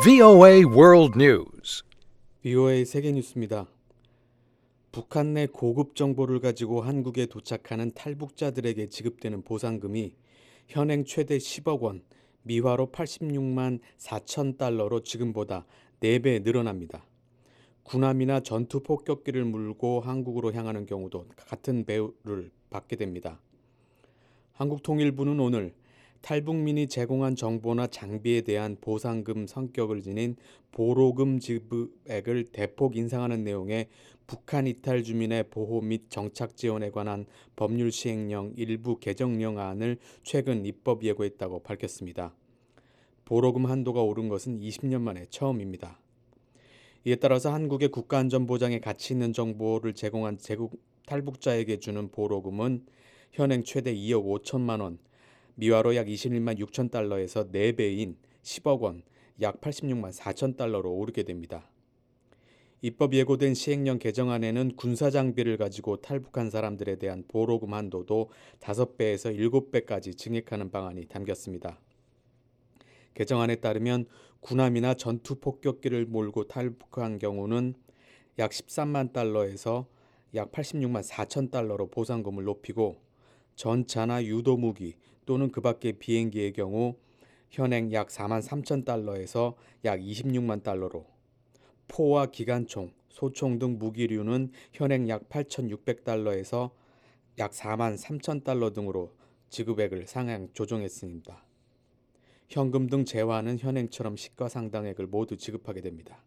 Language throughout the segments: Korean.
VOA World News. VOA 세계뉴스입니다. 북한 내 고급 정보를 가지고 한국에 도착하는 탈북자들에게 지급되는 보상금이 현행 최대 10억 원, 미화로 86만 4천 달러로 지금보다 4배 늘어납니다. 군함이나 전투 폭격기를 몰고 한국으로 향하는 경우도 같은 배를 받게 됩니다. 한국통일부는 오늘 탈북민이 제공한 정보나 장비에 대한 보상금 성격을 지닌 보로금 지급액을 대폭 인상하는 내용의 북한 이탈 주민의 보호 및 정착 지원에 관한 법률 시행령 일부 개정령안을 최근 입법 예고했다고 밝혔습니다. 보로금 한도가 오른 것은 20년 만에 처음입니다. 이에 따라서 한국의 국가안전보장에 가치 있는 정보를 제공한 제국 탈북자에게 주는 보로금은 현행 최대 2억 5천만 원, 미화로 약 21만 6천 달러에서 4배인 10억 원, 약 86만 4천 달러로 오르게 됩니다. 입법 예고된 시행령 개정안에는 군사장비를 가지고 탈북한 사람들에 대한 보로금 한도도 5배에서 7배까지 증액하는 방안이 담겼습니다. 개정안에 따르면 군함이나 전투 폭격기를 몰고 탈북한 경우는 약 13만 달러에서 약 86만 4천 달러로 보상금을 높이고 전차나 유도무기 또는 그 밖의 비행기의 경우 현행 약 4만 3천 달러에서 약 26만 달러로, 포와 기관총, 소총 등 무기류는 현행 약 8,600달러에서 약 4만 3천 달러 등으로 지급액을 상향 조정했습니다. 현금 등 재화는 현행처럼 시가상당액을 모두 지급하게 됩니다.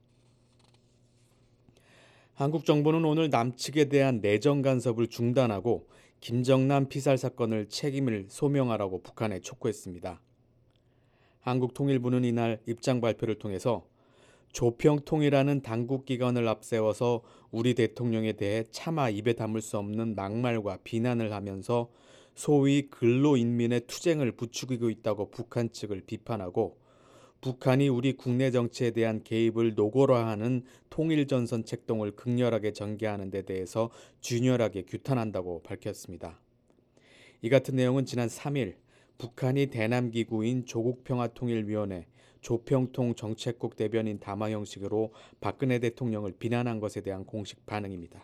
한국 정부는 오늘 남측에 대한 내정 간섭을 중단하고 김정남 피살 사건을 책임을 소명하라고 북한에 촉구했습니다. 한국통일부는 이날 입장 발표를 통해서 조평통이라는 당국기관을 앞세워서 우리 대통령에 대해 차마 입에 담을 수 없는 막말과 비난을 하면서 소위 근로인민의 투쟁을 부추기고 있다고 북한 측을 비판하고 북한이 우리 국내 정치에 대한 개입을 노골화하는 통일전선 책동을 극렬하게 전개하는 데 대해서 준열하게 규탄한다고 밝혔습니다. 이 같은 내용은 지난 3일 북한이 대남기구인 조국평화통일위원회 조평통 정책국 대변인 담화 형식으로 박근혜 대통령을 비난한 것에 대한 공식 반응입니다.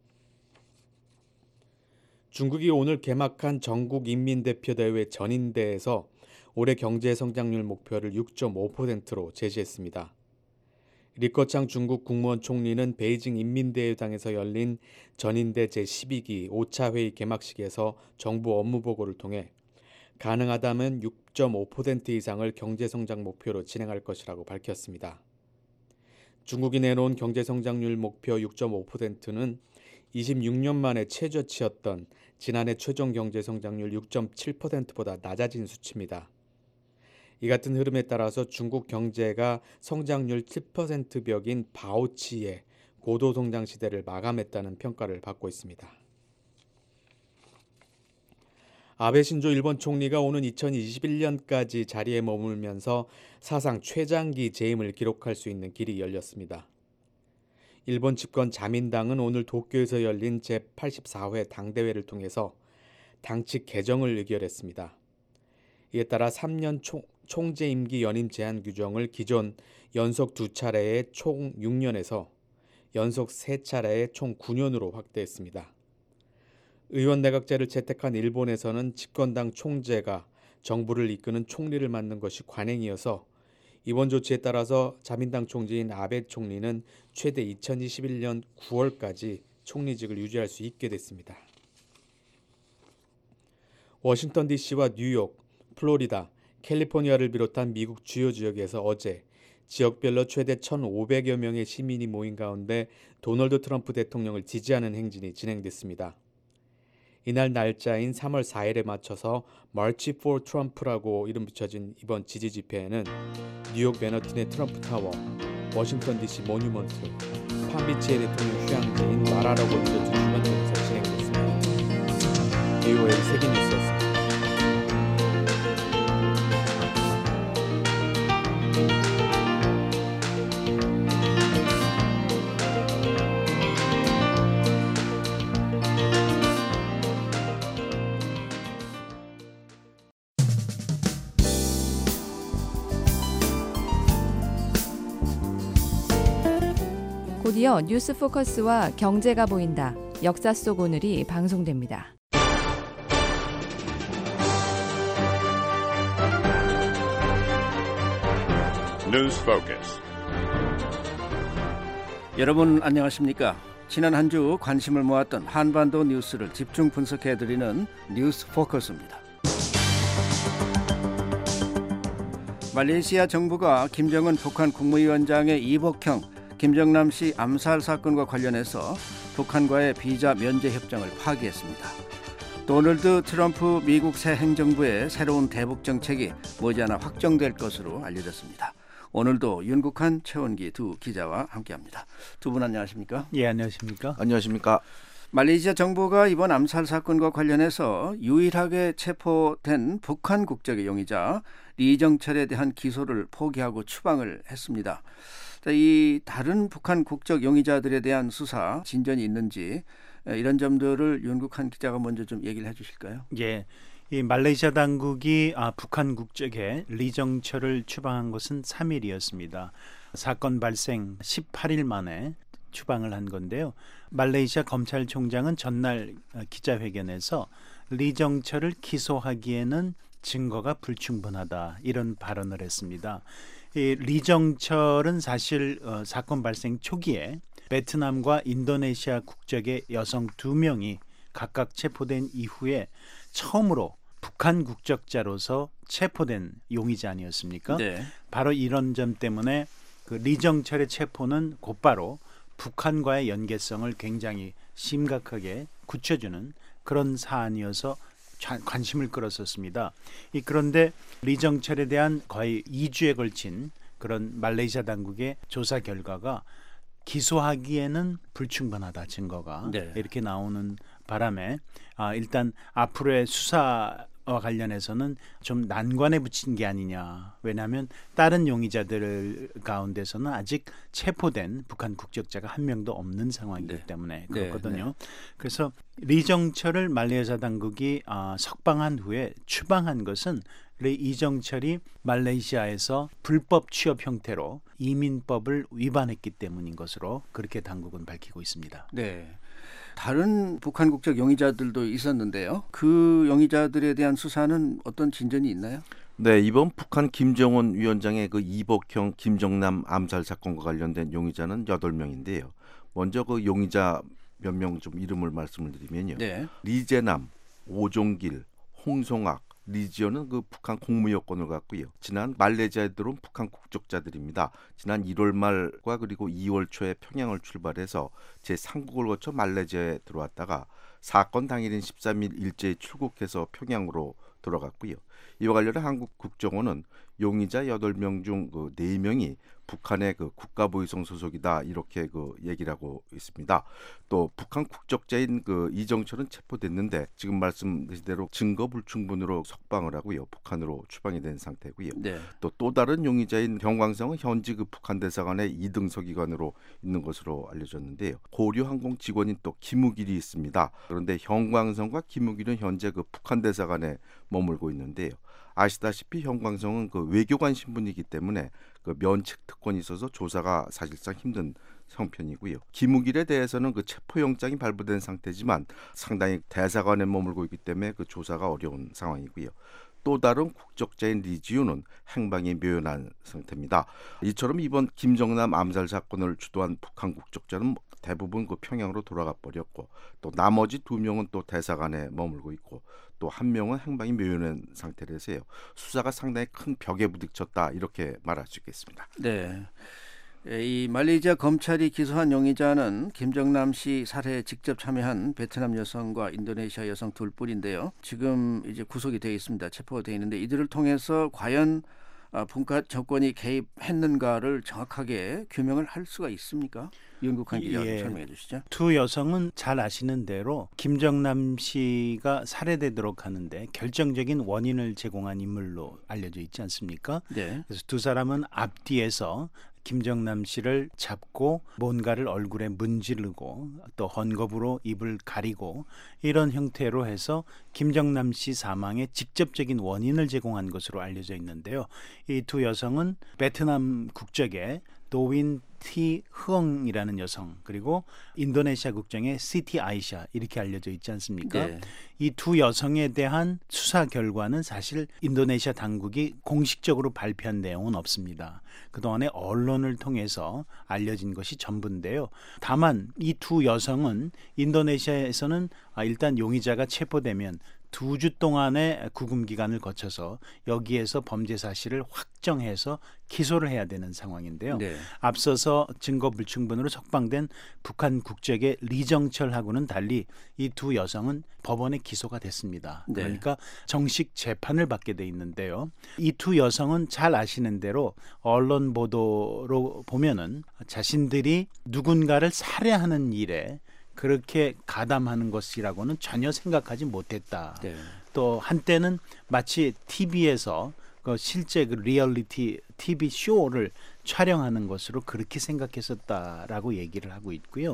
중국이 오늘 개막한 전국인민대표대회 전인대에서 올해 경제성장률 목표를 6.5%로 제시했습니다. 리커창 중국 국무원 총리는 베이징 인민대회당에서 열린 전인대 제12기 5차 회의 개막식에서 정부 업무보고를 통해 가능하다면 6.5% 이상을 경제성장 목표로 진행할 것이라고 밝혔습니다. 중국이 내놓은 경제성장률 목표 6.5%는 26년 만에 최저치였던 지난해 최종 경제성장률 6.7%보다 낮아진 수치입니다. 이 같은 흐름에 따라서 중국 경제가 성장률 7% 벽인 바오치의 고도성장 시대를 마감했다는 평가를 받고 있습니다. 아베 신조 일본 총리가 오는 2021년까지 자리에 머물면서 사상 최장기 재임을 기록할 수 있는 길이 열렸습니다. 일본 집권 자민당은 오늘 도쿄에서 열린 제84회 당대회를 통해서 당칙 개정을 의결했습니다. 이에 따라 3년 총재 임기 연임 제한 규정을 기존 연속 2차례의 총 6년에서 연속 3차례의 총 9년으로 확대했습니다. 의원 내각제를 채택한 일본에서는 집권당 총재가 정부를 이끄는 총리를 맡는 것이 관행이어서 이번 조치에 따라서 자민당 총재인 아베 총리는 최대 2021년 9월까지 총리직을 유지할 수 있게 됐습니다. 워싱턴 DC와 뉴욕, 플로리다, 캘리포니아를 비롯한 미국 주요 지역에서 어제 지역별로 최대 1,500여 명의 시민이 모인 가운데 도널드 트럼프 대통령을 지지하는 행진이 진행됐습니다. 이날 날짜인 3월 4일에 맞춰서 March for Trump라고 이름 붙여진 이번 지지 집회에는 뉴욕 맨하튼의 트럼프 타워, 워싱턴 DC 모뉴먼트, 팜비치의 대통령 휴양지인 마라라고를 비롯한 주변 등에서 진행됐습니다. VOA 세계뉴스였습니다. 곧이어 뉴스 포커스와 경제가 보인다. 역사 속 오늘이 방송됩니다. News Focus. 여러분 안녕하십니까? 지난 한 주 관심을 모았던 한반도 뉴스를 집중 분석해드리는 뉴스 포커스입니다. 말레이시아 정부가 김정은 북한 국무위원장의 이복형 김정남 씨 암살 사건과 관련해서 북한과의 비자 면제 협정을 파기했습니다. 도널드 트럼프 미국 새 행정부의 새로운 대북 정책이 머지않아 확정될 것으로 알려졌습니다. 오늘도 윤국한, 최원기 두 기자와 함께합니다. 두 분 안녕하십니까? 예, 안녕하십니까? 안녕하십니까? 말레이시아 정부가 이번 암살 사건과 관련해서 유일하게 체포된 북한 국적의 용의자 리정철에 대한 기소를 포기하고 추방을 했습니다. 이 다른 북한 국적 용의자들에 대한 수사 진전이 있는지 이런 점들을 윤국한 기자가 먼저 좀 얘기를 해주실까요? 예, 이 말레이시아 당국이 북한 국적의 리정철을 추방한 것은 3일이었습니다. 사건 발생 18일 만에 추방을 한 건데요. 말레이시아 검찰총장은 전날 기자회견에서 리정철을 기소하기에는 증거가 불충분하다 이런 발언을 했습니다. 이 리정철은 사실 사건 발생 초기에 베트남과 인도네시아 국적의 여성 2명이 각각 체포된 이후에 처음으로 북한 국적자로서 체포된 용의자 아니었습니까? 네. 바로 이런 점 때문에 그 리정철의 체포는 곧바로 북한과의 연계성을 굉장히 심각하게 굳혀주는 그런 사안이어서 관심을 끌었었습니다. 그런데 리정철에 대한 거의 2주에 걸친 그런 말레이시아 당국의 조사 결과가 기소하기에는 불충분하다 증거가 네. 이렇게 나오는 바람에 일단 앞으로의 수사와 관련해서는 좀 난관에 붙인 게 아니냐. 왜냐하면 다른 용의자들 가운데서는 아직 체포된 북한 국적자가 한 명도 없는 상황이기 네. 때문에 그렇거든요. 네. 그래서 리정철을 말레이시아 당국이 석방한 후에 추방한 것은 이정철이 말레이시아에서 불법 취업 형태로 이민법을 위반했기 때문인 것으로 그렇게 당국은 밝히고 있습니다. 네. 다른 북한 국적 용의자들도 있었는데요. 그 용의자들에 대한 수사는 어떤 진전이 있나요? 네, 이번 북한 김정은 위원장의 그 이복형 김정남 암살 사건과 관련된 용의자는 8명인데요. 먼저 그 용의자 몇 명 좀 이름을 말씀을 드리면요. 네. 리재남, 오종길, 홍성학, 리지어는 그 북한 공무 여권을 갖고요. 지난 말레이시아에 들어온 북한 국적자들입니다. 지난 1월 말과 그리고 2월 초에 평양을 출발해서 제3국을 거쳐 말레이시아에 들어왔다가 사건 당일인 13일 일제히 출국해서 평양으로 돌아갔고요. 이와 관련해 한국 국정원은 용의자 8명 중 그 4명이 북한의 그 국가보위성 소속이다 이렇게 그 얘기를 하고 있습니다. 또 북한 국적자인 그 이정철은 체포됐는데 지금 말씀드린 대로 증거 불충분으로 석방을 하고요. 북한으로 추방이 된 상태고요. 네. 또 다른 용의자인 경광성은 현지 그 북한 대사관의 2등석 기관으로 있는 것으로 알려졌는데요. 고려항공 직원인 또 김우길이 있습니다. 그런데 경광성과 김우길은 현재 그 북한 대사관에 머물고 있는데요. 아시다시피 현광성은 그 외교관 신분이기 때문에 그 면책 특권이 있어서 조사가 사실상 힘든 형편이고요. 김우길에 대해서는 그 체포영장이 발부된 상태지만 상당히 대사관에 머물고 있기 때문에 그 조사가 어려운 상황이고요. 또 다른 국적자인 리지우는 행방이 묘연한 상태입니다. 이처럼 이번 김정남 암살 사건을 주도한 북한 국적자는 대부분 그 평양으로 돌아가 버렸고 또 나머지 2명은 또 대사관에 머물고 있고 또 1명은 행방이 묘연한 상태라서요. 수사가 상당히 큰 벽에 부딪혔다 이렇게 말할 수 있겠습니다. 네. 이 말레이시아 검찰이 기소한 용의자는 김정남 씨 살해에 직접 참여한 베트남 여성과 인도네시아 여성 둘뿐인데요. 지금 이제 구속이 되어 있습니다. 체포가 되어 있는데 이들을 통해서 과연 북한 정권이 개입했는가를 정확하게 규명을 할 수가 있습니까? 윤국한 기자 설명해 주시죠. 두 여성은 잘 아시는 대로 김정남 씨가 살해되도록 하는데 결정적인 원인을 제공한 인물로 알려져 있지 않습니까? 네. 그래서 두 사람은 앞뒤에서 김정남 씨를 잡고 뭔가를 얼굴에 문지르고 또 헌겁으로 입을 가리고 이런 형태로 해서 김정남 씨 사망의 직접적인 원인을 제공한 것으로 알려져 있는데요. 이 두 여성은 베트남 국적의 도윈 티 흐엉이라는 여성, 그리고 인도네시아 국적의 시티 아이샤, 이렇게 알려져 있지 않습니까? 네. 이 두 여성에 대한 수사 결과는 사실 인도네시아 당국이 공식적으로 발표한 내용은 없습니다. 그동안에 언론을 통해서 알려진 것이 전부인데요. 다만 이 두 여성은 인도네시아에서는 일단 용의자가 체포되면 2주 동안의 구금 기간을 거쳐서 여기에서 범죄 사실을 확정해서 기소를 해야 되는 상황인데요. 네. 앞서서 증거 불충분으로 석방된 북한 국적의 리정철하고는 달리 이 두 여성은 법원에 기소가 됐습니다. 네. 그러니까 정식 재판을 받게 돼 있는데요. 이 두 여성은 잘 아시는 대로 언론 보도로 보면은 자신들이 누군가를 살해하는 일에 그렇게 가담하는 것이라고는 전혀 생각하지 못했다. 네. 또 한때는 마치 TV에서 실제 그 리얼리티 TV 쇼를 촬영하는 것으로 그렇게 생각했었다라고 얘기를 하고 있고요.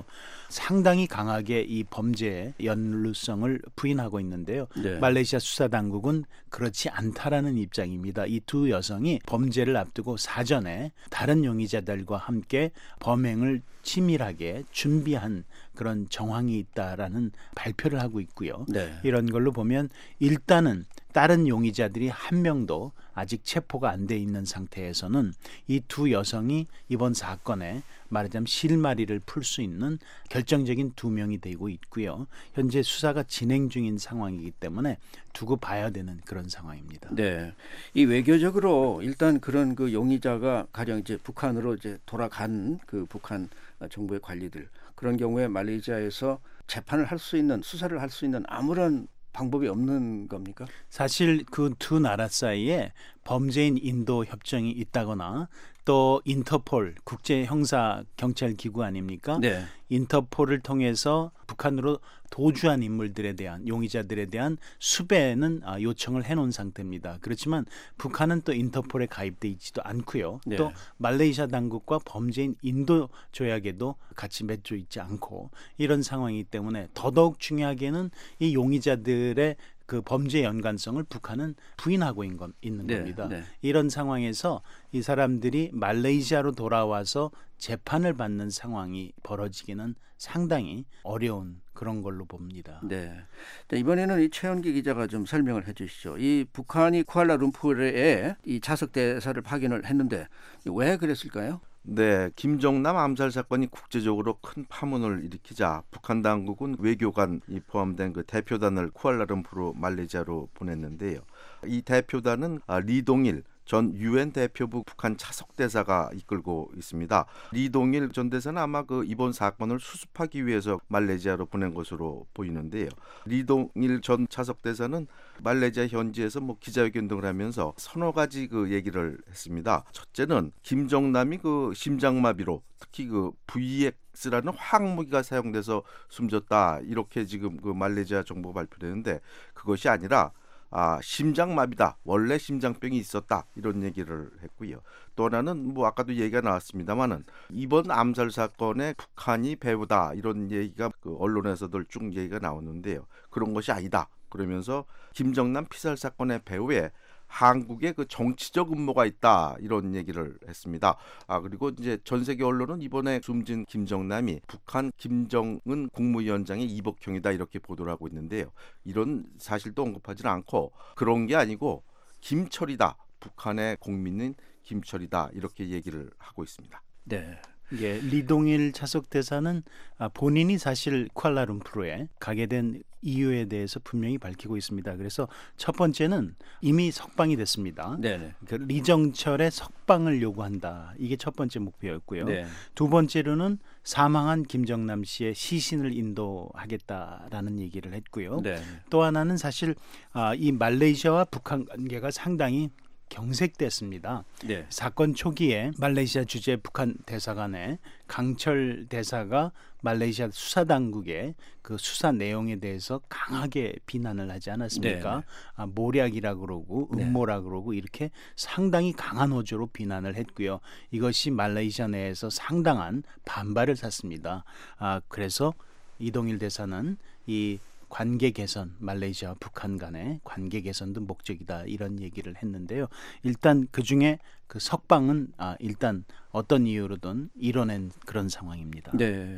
상당히 강하게 이 범죄의 연루성을 부인하고 있는데요. 네. 말레이시아 수사당국은 그렇지 않다라는 입장입니다. 이 두 여성이 범죄를 앞두고 사전에 다른 용의자들과 함께 범행을 치밀하게 준비한 그런 정황이 있다라는 발표를 하고 있고요. 네. 이런 걸로 보면 일단은 다른 용의자들이 한 명도 아직 체포가 안 돼 있는 상태에서는 이 두 여성이 이번 사건에 말하자면 실마리를 풀 수 있는 결정적인 2명이 되고 있고요. 현재 수사가 진행 중인 상황이기 때문에 두고 봐야 되는 그런 상황입니다. 네, 이 외교적으로 일단 그런 그 용의자가 가령 이제 북한으로 이제 돌아간 그 북한 정부의 관리들, 그런 경우에 말레이시아에서 재판을 할 수 있는, 수사를 할 수 있는 아무런 방법이 없는 겁니까? 사실 그 두 나라 사이에 범죄인 인도 협정이 있다거나 또 인터폴 국제 형사 경찰 기구 아닙니까? 네. 인터폴을 통해서 북한으로 도주한 인물들에 대한, 용의자들에 대한 수배는 요청을 해놓은 상태입니다. 그렇지만 북한은 또 인터폴에 가입돼 있지도 않고요. 네. 또 말레이시아 당국과 범죄인 인도 조약에도 같이 맺혀 있지 않고 이런 상황이기 때문에 더더욱 중요하게는 이 용의자들의 그 범죄 연관성을 북한은 부인하고 있는 네, 겁니다. 네. 이런 상황에서 이 사람들이 말레이시아로 돌아와서 재판을 받는 상황이 벌어지기는 상당히 어려운 그런 걸로 봅니다. 네. 이번에는 이 최현기 기자가 좀 설명을 해주시죠. 이 북한이 쿠알라룸푸르에 이 자석 대사를 파견을 했는데 왜 그랬을까요? 네, 김정남 암살 사건이 국제적으로 큰 파문을 일으키자 북한 당국은 외교관이 포함된 그 대표단을 쿠알라룸푸르 말레이시아로 보냈는데요. 이 대표단은 리동일 전 유엔 대표부 북한 차석 대사가 이끌고 있습니다. 리동일 전 대사는 아마 그 이번 사건을 수습하기 위해서 말레이시아로 보낸 것으로 보이는데요. 리동일 전 차석 대사는 말레이시아 현지에서 기자회견 등을 하면서 서너 가지 그 얘기를 했습니다. 첫째는 김정남이 그 심장마비로 특히 그 VX라는 화학무기가 사용돼서 숨졌다, 이렇게 지금 그 말레이시아 정부가 발표되는데 그것이 아니라 심장마비다, 원래 심장병이 있었다, 이런 얘기를 했고요. 또 하나는 아까도 얘기가 나왔습니다만은 이번 암살 사건에 북한이 배우다, 이런 얘기가 그 언론에서들 쭉 얘기가 나오는데요. 그런 것이 아니다 그러면서 김정남 피살 사건의 배후에 한국의 그 정치적 음모가 있다, 이런 얘기를 했습니다. 그리고 이제 전 세계 언론은 이번에 숨진 김정남이 북한 김정은 국무위원장의 이복형이다, 이렇게 보도를 하고 있는데요. 이런 사실도 언급하지는 않고 그런 게 아니고 김철이다, 북한의 국민인 김철이다, 이렇게 얘기를 하고 있습니다. 네. 예, 리동일 차석 대사는 본인이 사실 쿠알라룸푸르에 가게 된 이유에 대해서 분명히 밝히고 있습니다. 그래서 첫 번째는 이미 석방이 됐습니다. 네. 그 리정철의 석방을 요구한다. 이게 첫 번째 목표였고요. 네. 두 번째로는 사망한 김정남 씨의 시신을 인도하겠다라는 얘기를 했고요. 네. 또 하나는 사실 이 말레이시아와 북한 관계가 상당히 경색됐습니다. 네. 사건 초기에 말레이시아 주재 북한 대사관의 강철 대사가 말레이시아 수사당국의 그 수사 내용에 대해서 강하게 비난을 하지 않았습니까? 모략이라 그러고 음모라 그러고 이렇게 상당히 강한 어조로 비난을 했고요. 이것이 말레이시아 내에서 상당한 반발을 샀습니다. 그래서 이동일 대사는 이 관계 개선, 말레이시아와 북한 간의 관계 개선도 목적이다 이런 얘기를 했는데요. 일단 그중에 그 석방은 일단 어떤 이유로든 이뤄낸 그런 상황입니다. 네.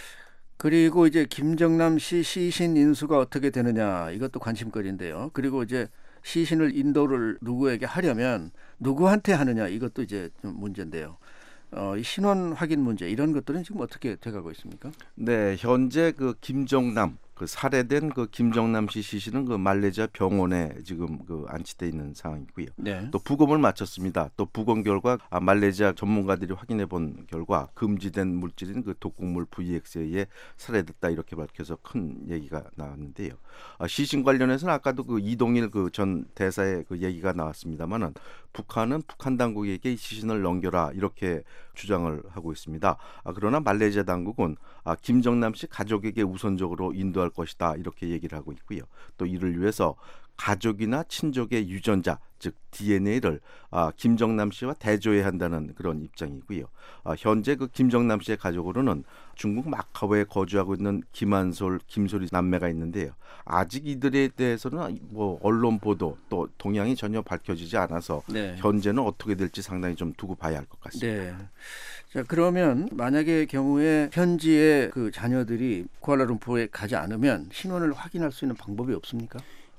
그리고 이제 김정남 씨 시신 인수가 어떻게 되느냐 이것도 관심거리인데요. 그리고 이제 시신을 인도를 누구에게 하려면 누구한테 하느냐 이것도 이제 좀 문제인데요. 이 신원 확인 문제 이런 것들은 지금 어떻게 돼가고 있습니까? 네, 현재 그 김정남 그 살해된 그 김정남 씨 시신은 그 말레이시아 병원에 지금 그 안치돼 있는 상황이고요. 네. 또 부검을 마쳤습니다. 또 부검 결과 말레이시아 전문가들이 확인해 본 결과 금지된 물질인 그 독극물 VX에 의해 살해됐다 이렇게 밝혀서 큰 얘기가 나왔는데요. 시신 관련해서는 아까도 그 이동일 그 전 대사의 그 얘기가 나왔습니다만은 북한은 북한 당국에게 시신을 넘겨라 이렇게 주장을 하고 있습니다. 그러나 말레이시아 당국은 김정남 씨 가족에게 우선적으로 인도할 것이다 이렇게 얘기를 하고 있고요. 또 이를 위해서 가족이나 친족의 유전자 즉 DNA를 김정남 씨와 대조해야 한다는 그런 입장이고요. 현재 그 김정남 씨의 가족으로는 중국 마카오에 거주하고 있는 김한솔, 김소리 남매가 있는데요. 아직 이들에 대해서는 뭐 언론 보도 또 동향이 전혀 밝혀지지 않아서 네. 현재는 어떻게 될지 상당히 좀 두고 봐야 할 것 같습니다. 네. 자, 그러면 만약의 경우에 현지의 그 자녀들이 쿠알라룸푸르에 가지 않으면 신원을 확인할 수 있는 방법이 없습니까?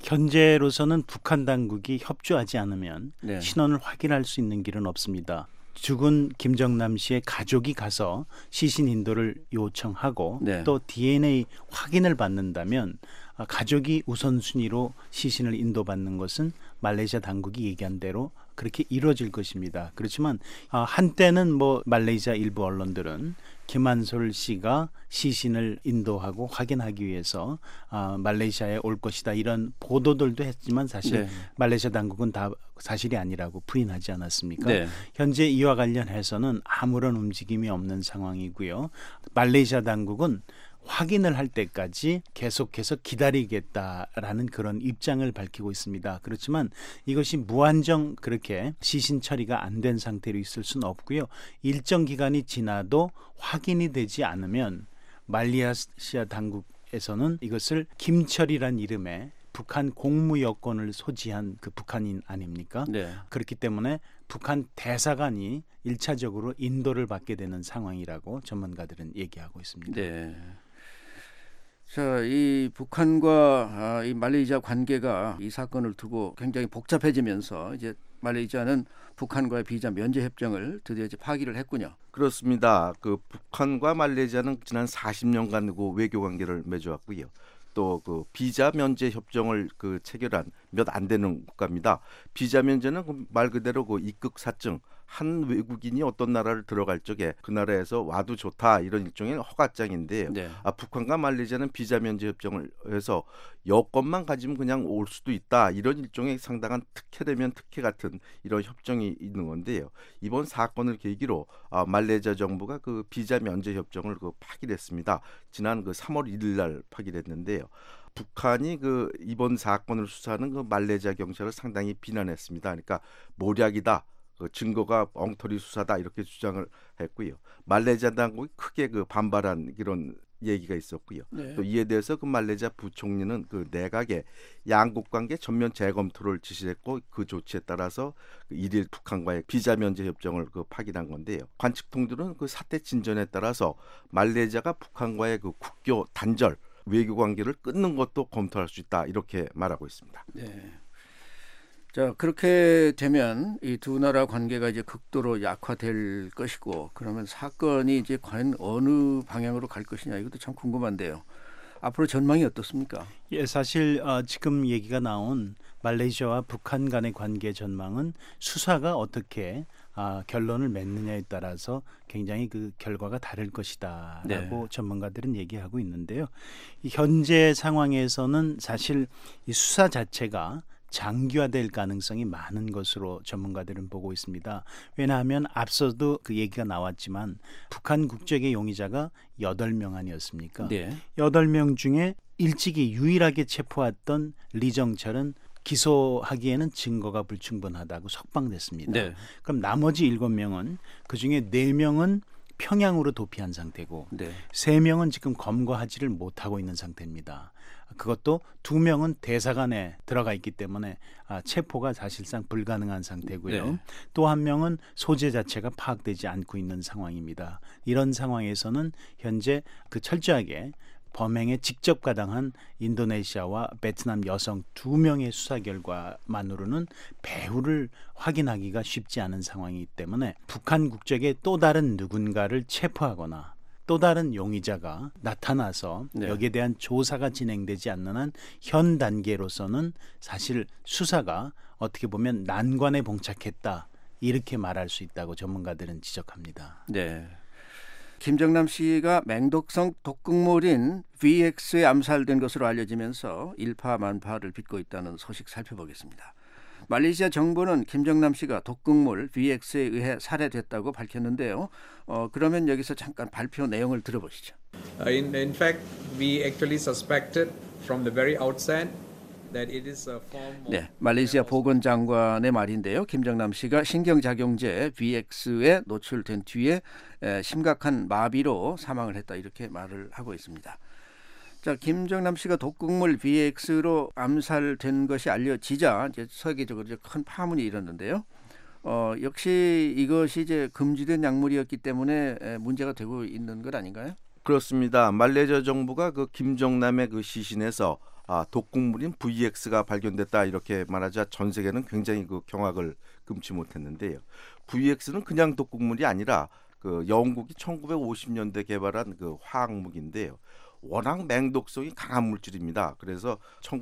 현재로서는 북한 당국이 협조하지 않으면 네. 신원을 확인할 수 있는 길은 없습니다. 죽은 김정남 씨의 가족이 가서 시신 인도를 요청하고 네. 또 DNA 확인을 받는다면 가족이 우선순위로 시신을 인도받는 것은 말레이시아 당국이 얘기한 대로 그렇게 이루어질 것입니다. 그렇지만 한때는 뭐 말레이시아 일부 언론들은 김한솔 씨가 시신을 인도하고 확인하기 위해서 말레이시아에 올 것이다 이런 보도들도 했지만 사실 네. 말레이시아 당국은 다 사실이 아니라고 부인하지 않았습니까? 네. 현재 이와 관련해서는 아무런 움직임이 없는 상황이고요. 말레이시아 당국은 확인을 할 때까지 계속해서 기다리겠다라는 그런 입장을 밝히고 있습니다. 그렇지만 이것이 무한정 그렇게 시신 처리가 안 된 상태로 있을 수는 없고요. 일정 기간이 지나도 확인이 되지 않으면 말레이시아 당국에서는 이것을 김철이란 이름의 북한 공무 여권을 소지한 그 북한인 아닙니까? 네. 그렇기 때문에 북한 대사관이 1차적으로 인도를 받게 되는 상황이라고 전문가들은 얘기하고 있습니다. 네. 자, 이 북한과 이 말레이시아 관계가 이 사건을 두고 굉장히 복잡해지면서 이제 말레이시아는 북한과의 비자 면제 협정을 드디어 이제 파기를 했군요. 그렇습니다. 그 북한과 말레이시아는 지난 40년간 그 외교 관계를 맺어왔고요. 또 그 비자 면제 협정을 그 체결한 몇 안 되는 국가입니다. 비자 면제는 말 그대로 그 입국 사증, 한 외국인이 어떤 나라를 들어갈 적에 그 나라에서 와도 좋다 이런 일종의 허가장인데요. 네. 북한과 말레이시아는 비자 면제 협정을 해서 여권만 가지면 그냥 올 수도 있다 이런 일종의 상당한 특혜되면 특혜 같은 이런 협정이 있는 건데요. 이번 사건을 계기로 말레이시아 정부가 그 비자 면제 협정을 그 파기했습니다. 지난 그 3월 1일 날 파기했는데요. 북한이 그 이번 사건을 수사하는 그 말레이시아 경찰을 상당히 비난했습니다. 그러니까 모략이다. 그 증거가 엉터리 수사다 이렇게 주장을 했고요. 말레이시아 당국이 크게 그 반발한 이런 얘기가 있었고요. 네. 또 이에 대해서 그 말레이시아 부총리는 그 내각에 양국 관계 전면 재검토를 지시했고 그 조치에 따라서 그 1일 북한과의 비자 면제 협정을 그 파기한 건데요. 관측통들은 그 사태 진전에 따라서 말레이시아가 북한과의 그 국교 단절 외교 관계를 끊는 것도 검토할 수 있다 이렇게 말하고 있습니다. 네. 자, 그렇게 되면 이 두 나라 관계가 이제 극도로 약화될 것이고 그러면 사건이 이제 과연 어느 방향으로 갈 것이냐 이것도 참 궁금한데요. 앞으로 전망이 어떻습니까? 예, 사실 지금 얘기가 나온 말레이시아와 북한 간의 관계 전망은 수사가 어떻게 결론을 맺느냐에 따라서 굉장히 그 결과가 다를 것이다라고 네. 전문가들은 얘기하고 있는데요. 이 현재 상황에서는 사실 이 수사 자체가 장기화될 가능성이 많은 것으로 전문가들은 보고 있습니다. 왜냐하면 앞서도 그 얘기가 나왔지만 북한 국적의 용의자가 8명 아니었습니까? 네. 8명 중에 일찍이 유일하게 체포했던 리정철은 기소하기에는 증거가 불충분하다고 석방됐습니다. 네. 그럼 나머지 7명은 그중에 4명은 평양으로 도피한 상태고 네. 3명은 지금 검거하지를 못하고 있는 상태입니다. 그것도 2명은 대사관에 들어가 있기 때문에 체포가 사실상 불가능한 상태고요. 네. 또 1명은 소재 자체가 파악되지 않고 있는 상황입니다. 이런 상황에서는 현재 그 철저하게 범행에 직접 가담한 인도네시아와 베트남 여성 2명의 수사 결과만으로는 배후를 확인하기가 쉽지 않은 상황이기 때문에 북한 국적의 또 다른 누군가를 체포하거나 또 다른 용의자가 나타나서 네. 여기에 대한 조사가 진행되지 않는 한 현 단계로서는 사실 수사가 어떻게 보면 난관에 봉착했다 이렇게 말할 수 있다고 전문가들은 지적합니다. 네. 김정남 씨가 맹독성 독극물인 VX에 암살된 것으로 알려지면서 일파만파를 빚고 있다는 소식 살펴보겠습니다. 말레이시아 정부는 김정남 씨가 독극물 VX에 의해 살해됐다고 밝혔는데요. 그러면 여기서 잠깐 발표 내용을 들어보시죠. In fact, we actually suspected from the very outset that it is a form of 네, 말레이시아 보건장관의 말인데요. 김정남 씨가 신경작용제 VX에 노출된 뒤에 심각한 마비로 사망을 했다 이렇게 말을 하고 있습니다. 자, 김정남 씨가 독극물 VX로 암살된 것이 알려지자 이제 세계적으로 이제 큰 파문이 일었는데요. 역시 이것이 이제 금지된 약물이었기 때문에 문제가 되고 있는 것 아닌가요? 그렇습니다. 말레이시아 정부가 그 김정남의 그 시신에서 독극물인 VX가 발견됐다 이렇게 말하자 전 세계는 굉장히 그 경악을 금치 못했는데요. VX는 그냥 독극물이 아니라 그 영국이 1950년대 개발한 그 화학무기인데요. 워낙 맹독성이 강한 물질입니다. 그래서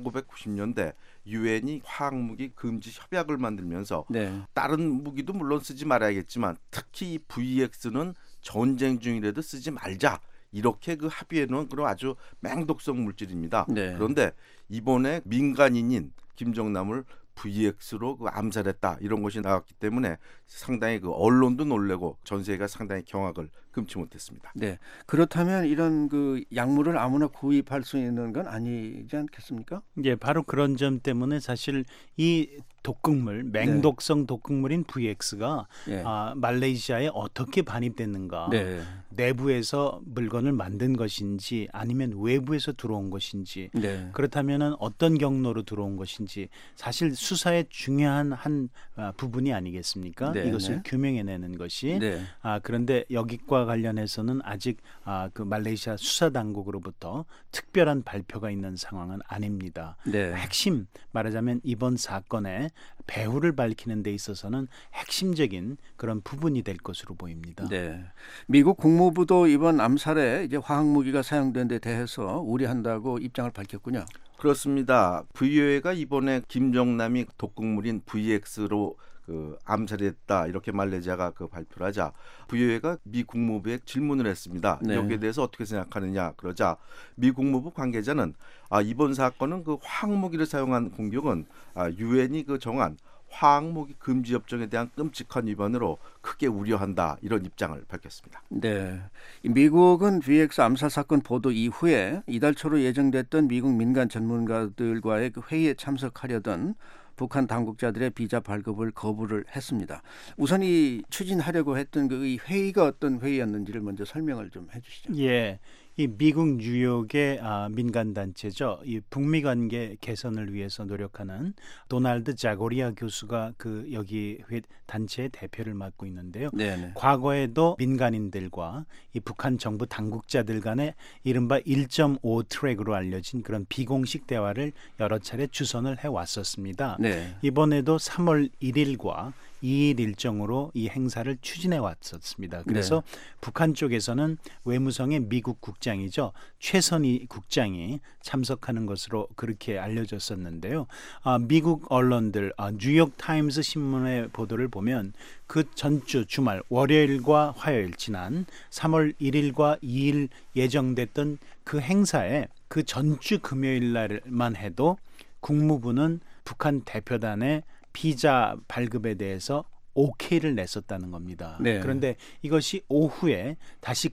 1990년대 유엔이 화학무기 금지 협약을 만들면서 네. 다른 무기도 물론 쓰지 말아야겠지만 특히 이 VX는 전쟁 중이라도 쓰지 말자. 이렇게 그 합의해 놓은 그런 아주 맹독성 물질입니다. 네. 그런데 이번에 민간인인 김정남을 VX로 그 암살했다 이런 것이 나왔기 때문에 상당히 그 언론도 놀래고 전 세계가 상당히 경악을 금치 못했습니다. 네. 그렇다면 이런 그 약물을 아무나 구입할 수 있는 건 아니지 않겠습니까? 예, 바로 그런 점 때문에 사실 이 독극물, 맹독성 독극물인 VX가 예. 말레이시아에 어떻게 반입됐는가, 네. 내부에서 물건을 만든 것인지 아니면 외부에서 들어온 것인지, 네. 그렇다면 어떤 경로로 들어온 것인지 사실 수사의 중요한 한 부분이 아니겠습니까? 네, 이것을 네. 규명해내는 것이. 네. 그런데 여기과 관련해서는 아직 그 말레이시아 수사 당국으로부터 특별한 발표가 있는 상황은 아닙니다. 네. 핵심 말하자면 이번 사건의 배후를 밝히는 데 있어서는 핵심적인 그런 부분이 될 것으로 보입니다. 네. 미국 국무부도 이번 암살에 이제 화학무기가 사용된 데 대해서 우려한다고 입장을 밝혔군요. 그렇습니다. VOA가 이번에 김정남이 독극물인 VX로 그 암살했다 이렇게 말레이시아가 그 발표를 하자 VOA가 미 국무부에 질문을 했습니다. 네. 여기에 대해서 어떻게 생각하느냐 그러자 미 국무부 관계자는 이번 사건은 그 화학무기를 사용한 공격은 유엔이 그 정한 화학무기 금지 협정에 대한 끔찍한 위반으로 크게 우려한다 이런 입장을 밝혔습니다. 네. 미국은 VX 암살 사건 보도 이후에 이달 초로 예정됐던 미국 민간 전문가들과의 그 회의에 참석하려던 북한 당국자들의 비자 발급을 거부를 했습니다. 우선 이 추진하려고 했던 그 회의가 어떤 회의였는지를 먼저 설명을 좀 해주시죠. 예, 이 미국 뉴욕의 민간 단체죠. 이 북미 관계 개선을 위해서 노력하는 도널드 자고리아 교수가 그 여기 단체의 대표를 맡고 있는데요. 네네. 과거에도 민간인들과 이 북한 정부 당국자들 간의 이른바 1.5 트랙으로 알려진 그런 비공식 대화를 여러 차례 주선을 해왔었습니다. 네. 이번에도 3월 1일과 2일 일정으로 이 행사를 추진해 왔었습니다. 그래서 북한 쪽에서는 외무성의 미국 국장이죠. 최선희 국장이 참석하는 것으로 그렇게 알려졌었는데요. 미국 언론들 뉴욕 타임스 신문의 보도를 보면 그 전주 주말 월요일과 화요일 지난 3월 1일과 2일 예정됐던 그 행사에 그 전주 금요일 날만 해도 국무부는 북한 대표단의 비자 발급에 대해서 오케이를 냈었다는 겁니다. 네. 그런데 이것이 오후에 다시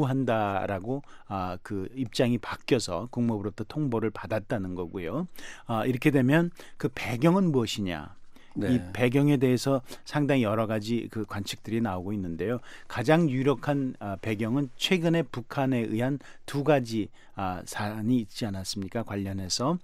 거부한다라고 그 입장이 바뀌어서 국무부로부터 통보를 받았다는 거고요. 이렇게 되면 그 배경은 무엇이냐? 네. 이 배경에 대해서 상당히 여러 가지 그 관측들이 나오고 있는데요. 가장 유력한 배경은 최근에 북한에 의한 두 가지 사안이 있지 않았습니까? 관련해서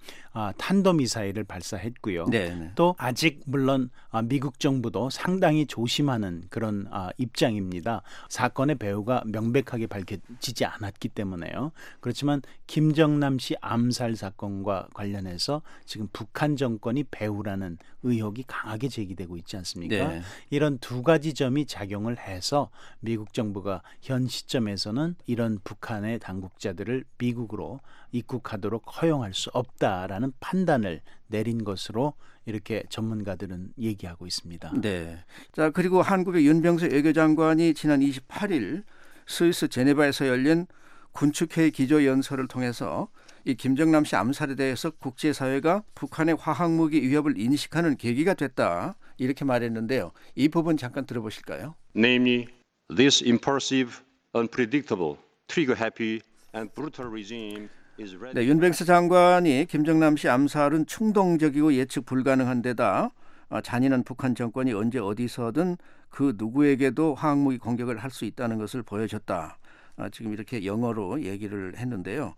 탄도미사일을 발사했고요. 네. 또 아직 물론 미국 정부도 상당히 조심하는 그런 입장입니다. 사건의 배후가 명백하게 밝혀지지 않았기 때문에요. 그렇지만 김정남 씨 암살 사건과 관련해서 지금 북한 정권이 배후라는 의혹이 강하게 제기되고 있지 않습니까? 네. 이런 두 가지 점이 작용을 해서 미국 정부가 현 시점에서는 이런 북한의 당국자들을 미국으로 입국하도록 허용할 수 없다라는 판단을 내린 것으로 이렇게 전문가들은 얘기하고 있습니다. 네. 자, 그리고 한국의 윤병세 외교장관이 지난 28일 스위스 제네바에서 열린 군축회의 기조연설을 통해서 이 김정남 씨 암살에 대해서 국제사회가 북한의 화학무기 위협을 인식하는 계기가 됐다 이렇게 말했는데요. 이 부분 잠깐 들어보실까요? Namely, this impulsive, unpredictable, trigger-happy and brutal regime is ready. 네, 윤병세 장관이 김정남 씨 암살은 충동적이고 예측 불가능한 데다 잔인한 북한 정권이 언제 어디서든 그 누구에게도 화학무기 공격을 할 수 있다는 것을 보여줬다. 지금 이렇게 영어로 얘기를 했는데요.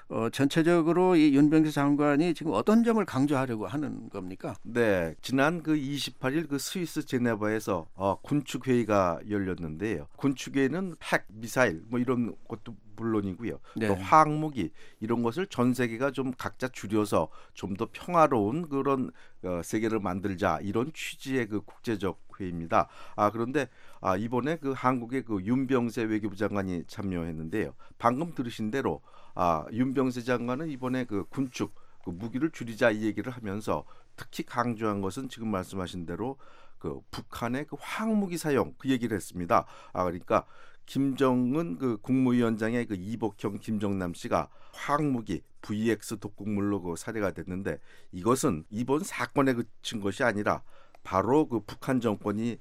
전체적으로 이 윤병세 장관이 지금 어떤 점을 강조하려고 하는 겁니까? 네, 지난 그 28일 그 스위스 제네바에서 군축 회의가 열렸는데요. 군축회는 핵, 미사일 뭐 이런 것도 물론이고요. 네. 또 화학무기 이런 것을 전 세계가 좀 각자 줄여서 좀 더 평화로운 그런 세계를 만들자 이런 취지의 그 국제적 회의입니다. 그런데 이번에 그 한국의 그 윤병세 외교부 장관이 참여했는데요. 방금 들으신 대로 윤병세 장관은 이번에 그 군축 그 무기를 줄이자 이 얘기를 하면서 특히 강조한 것은 지금 말씀하신 대로 그 북한의 그 화학무기 사용 그 얘기를 했습니다. 그러니까 김정은 그 국무위원장의 그 이복형 김정남 씨가 화학무기 VX 독극물로 그 살해가 됐는데 이것은 이번 사건에 그친 것이 아니라 바로 그 북한 정권이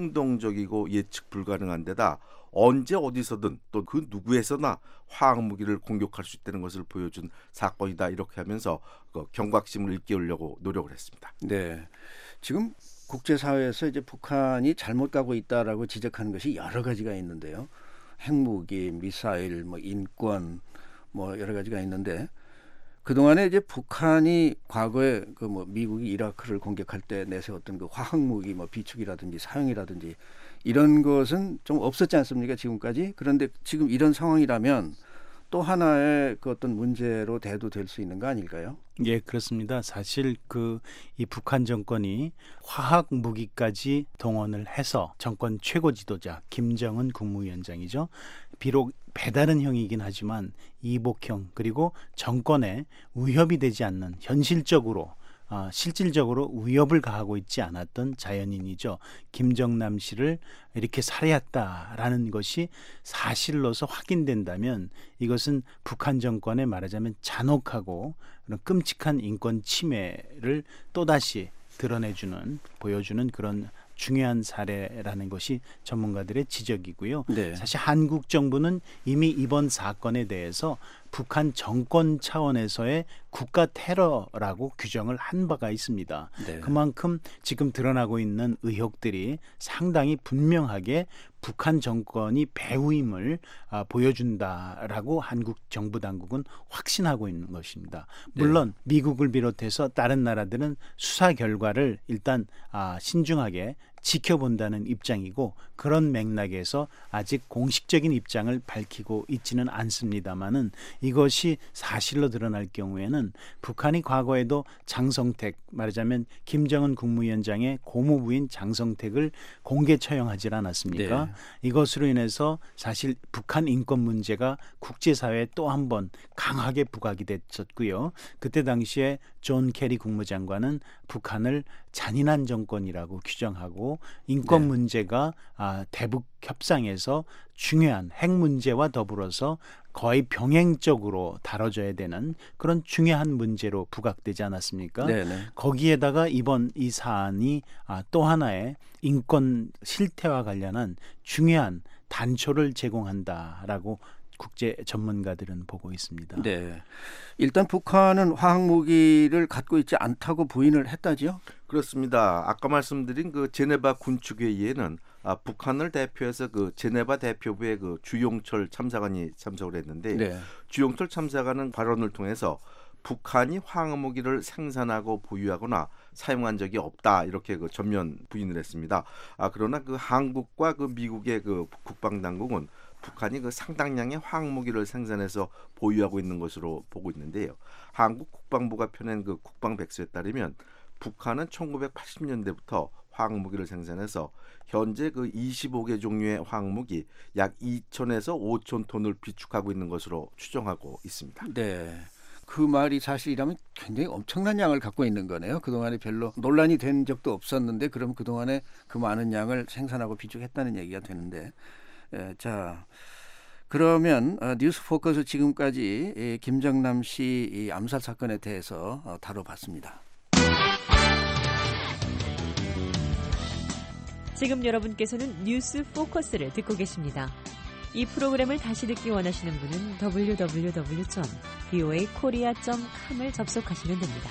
충동적이고 예측 불가능한 데다 언제 어디서든 또 그 누구에서나 화학무기를 공격할 수 있다는 것을 보여준 사건이다 이렇게 하면서 그 경각심을 일깨우려고 노력을 했습니다. 네, 지금 국제사회에서 이제 북한이 잘못 가고 있다라고 지적하는 것이 여러 가지가 있는데요. 핵무기, 미사일, 뭐 인권, 뭐 여러 가지가 있는데 그 동안에 이제 북한이 과거에 그 뭐 미국이 이라크를 공격할 때 내세웠던 그 화학무기, 뭐 비축이라든지 사용이라든지 이런 것은 좀 없었지 않습니까 지금까지? 그런데 지금 이런 상황이라면 또 하나의 그 어떤 문제로 대두될 수 있는 거 아닐까요? 예, 그렇습니다. 사실 이 북한 정권이 화학 무기까지 동원을 해서 정권 최고 지도자 김정은 국무위원장이죠. 비록 배다른 형이긴 하지만 이복형 그리고 정권에 위협이 되지 않는 현실적으로 실질적으로 위협을 가하고 있지 않았던 자연인이죠. 김정남 씨를 이렇게 살해했다라는 것이 사실로서 확인된다면 이것은 북한 정권의 말하자면 잔혹하고 그런 끔찍한 인권 침해를 또다시 보여주는 그런 중요한 사례라는 것이 전문가들의 지적이고요. 네. 사실 한국 정부는 이미 이번 사건에 대해서 북한 정권 차원에서의 국가 테러라고 규정을 한 바가 있습니다. 네. 그만큼 지금 드러나고 있는 의혹들이 상당히 분명하게 북한 정권이 배후임을 보여준다라고 한국 정부 당국은 확신하고 있는 것입니다. 물론 미국을 비롯해서 다른 나라들은 수사 결과를 일단 신중하게 지켜본다는 입장이고 그런 맥락에서 아직 공식적인 입장을 밝히고 있지는 않습니다마는 이것이 사실로 드러날 경우에는 북한이 과거에도 장성택 말하자면 김정은 국무위원장의 고모부인 장성택을 공개 처형하지 않았습니까? 네. 이것으로 인해서 사실 북한 인권 문제가 국제사회에 또 한 번 강하게 부각이 됐었고요. 그때 당시에 존 케리 국무장관은 북한을 잔인한 정권이라고 규정하고 인권 문제가 대북 협상에서 중요한 핵 문제와 더불어서 거의 병행적으로 다뤄져야 되는 그런 중요한 문제로 부각되지 않았습니까? 네네. 거기에다가 이번 이 사안이 또 하나의 인권 실태와 관련한 중요한 단초를 제공한다라고 국제 전문가들은 보고 있습니다. 네. 일단 북한은 화학 무기를 갖고 있지 않다고 부인을 했다지요? 그렇습니다. 아까 말씀드린 그 제네바 군축회의에는 북한을 대표해서 그 제네바 대표부의 그 주용철 참사관이 참석을 했는데 네. 주용철 참사관은 발언을 통해서 북한이 화학무기를 생산하고 보유하거나 사용한 적이 없다 이렇게 그 전면 부인을 했습니다. 그러나 그 한국과 그 미국의 그 국방당국은 북한이 그 상당량의 화학무기를 생산해서 보유하고 있는 것으로 보고 있는데요. 한국 국방부가 펴낸 그 국방백서에 따르면 북한은 1980년대부터 화학무기를 생산해서 현재 그 25개 종류의 화학무기 약 2,000에서 5,000 톤을 비축하고 있는 것으로 추정하고 있습니다. 네. 그 말이 사실이라면 굉장히 엄청난 양을 갖고 있는 거네요. 그동안에 별로 논란이 된 적도 없었는데 그럼 그동안에 그 많은 양을 생산하고 비축했다는 얘기가 되는데 자 그러면 뉴스 포커스 지금까지 김정남 씨 이 암살 사건에 대해서 다뤄봤습니다. 지금 여러분께서는 뉴스 포커스를 듣고 계십니다. 이 프로그램을 다시 듣기 원하시는 분은 www.voakorea.com을 접속하시면 됩니다.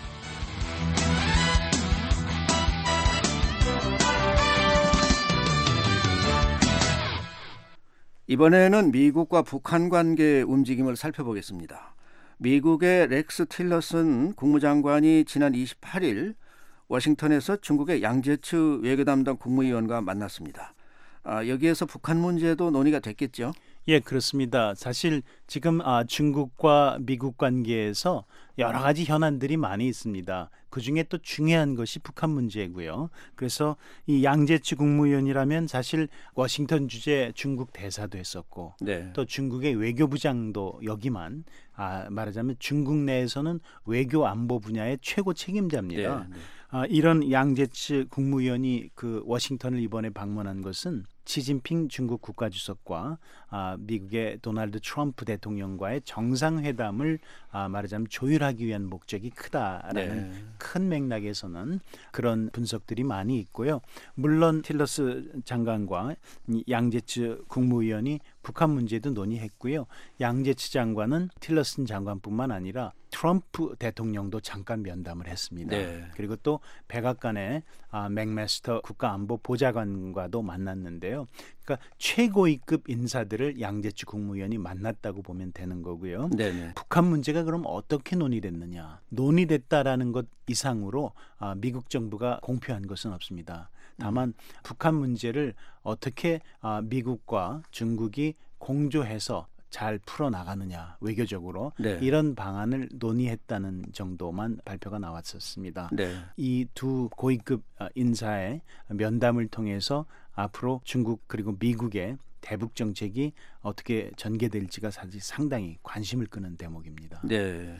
이번에는 미국과 북한 관계 움직임을 살펴보겠습니다. 미국의 렉스 틸러슨 국무장관이 지난 28일 워싱턴에서 중국의 양재츠 외교담당 국무위원과 만났습니다. 여기에서 북한 문제도 논의가 됐겠죠? 예, 그렇습니다. 사실 지금 중국과 미국 관계에서 여러 가지 현안들이 많이 있습니다. 그중에 또 중요한 것이 북한 문제고요. 그래서 이 양재츠 국무위원이라면 사실 워싱턴 주재 중국 대사도 했었고 네. 또 중국의 외교부장도 여기만 말하자면 중국 내에서는 외교 안보 분야의 최고 책임자입니다. 네. 이런 양재츠 국무위원이 그 워싱턴을 이번에 방문한 것은 시진핑 중국 국가주석과 미국의 도널드 트럼프 대통령과의 정상회담을 말하자면 조율하기 위한 목적이 크다라는 큰 맥락에서는 그런 분석들이 많이 있고요. 물론 틸러스 장관과 양재츠 국무위원이 북한 문제도 논의했고요. 양재츠 장관은 틸러슨 장관뿐만 아니라 트럼프 대통령도 잠깐 면담을 했습니다. 네. 그리고 또 백악관의 맥메스터 국가안보보좌관과도 만났는데요. 그러니까 최고위급 인사들을 양재츠 국무위원이 만났다고 보면 되는 거고요. 네네. 북한 문제가 그럼 어떻게 논의됐느냐? 논의됐다라는 것 이상으로 미국 정부가 공표한 것은 없습니다. 다만 북한 문제를 어떻게 미국과 중국이 공조해서 잘 풀어나가느냐 외교적으로 네. 이런 방안을 논의했다는 정도만 발표가 나왔었습니다. 네. 이 두 고위급 인사의 면담을 통해서 앞으로 중국 그리고 미국의 대북 정책이 어떻게 전개될지가 사실 상당히 관심을 끄는 대목입니다. 네.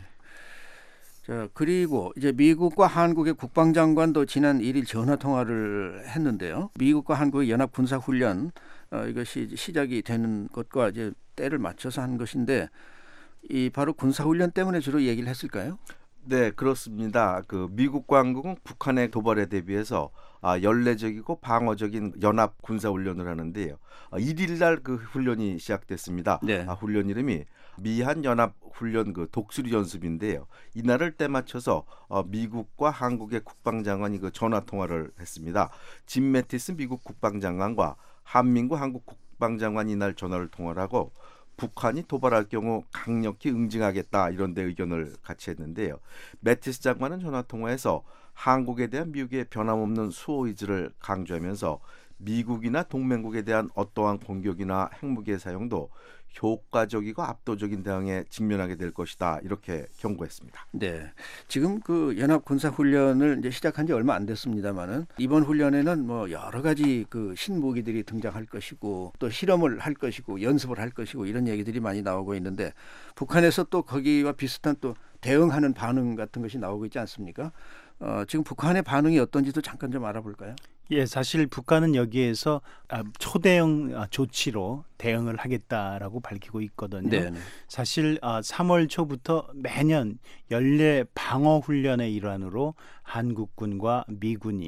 자, 그리고 이제 미국과 한국의 국방장관도 지난 1일 전화 통화를 했는데요. 미국과 한국의 연합 군사 훈련 이것이 시작이 되는 것과 이제 때를 맞춰서 한 것인데 이 바로 군사 훈련 때문에 주로 얘기를 했을까요? 네, 그렇습니다. 그 미국 당국은 북한의 도발에 대비해서 연례적이고 방어적인 연합 군사 훈련을 하는데요. 1일 날 그 훈련이 시작됐습니다. 네. 훈련 이름이 미한 연합 훈련 그 독수리 연습인데요. 이날을 때 맞춰서 미국과 한국의 국방장관이 그 전화 통화를 했습니다. 짐 매티스 미국 국방장관과 한민구 한국 국방장관이 이날 전화를 통화를 하고 북한이 도발할 경우 강력히 응징하겠다 이런 데 의견을 같이 했는데요. 매티스 장관은 전화 통화에서 한국에 대한 미국의 변함없는 수호 의지를 강조하면서 미국이나 동맹국에 대한 어떠한 공격이나 핵무기의 사용도 효과적이고 압도적인 대응에 직면하게 될 것이다 이렇게 경고했습니다. 네, 지금 그 연합 군사 훈련을 이제 시작한 지 얼마 안 됐습니다만은 이번 훈련에는 뭐 여러 가지 그 신무기들이 등장할 것이고 또 실험을 할 것이고 연습을 할 것이고 이런 얘기들이 많이 나오고 있는데 북한에서 또 거기와 비슷한 또 대응하는 반응 같은 것이 나오고 있지 않습니까? 지금 북한의 반응이 어떤지도 잠깐 좀 알아볼까요? 예, 사실 북한은 여기에서 초대형 조치로 대응을 하겠다라고 밝히고 있거든요. 네네. 사실 3월 초부터 매년 연례 방어 훈련의 일환으로 한국군과 미군이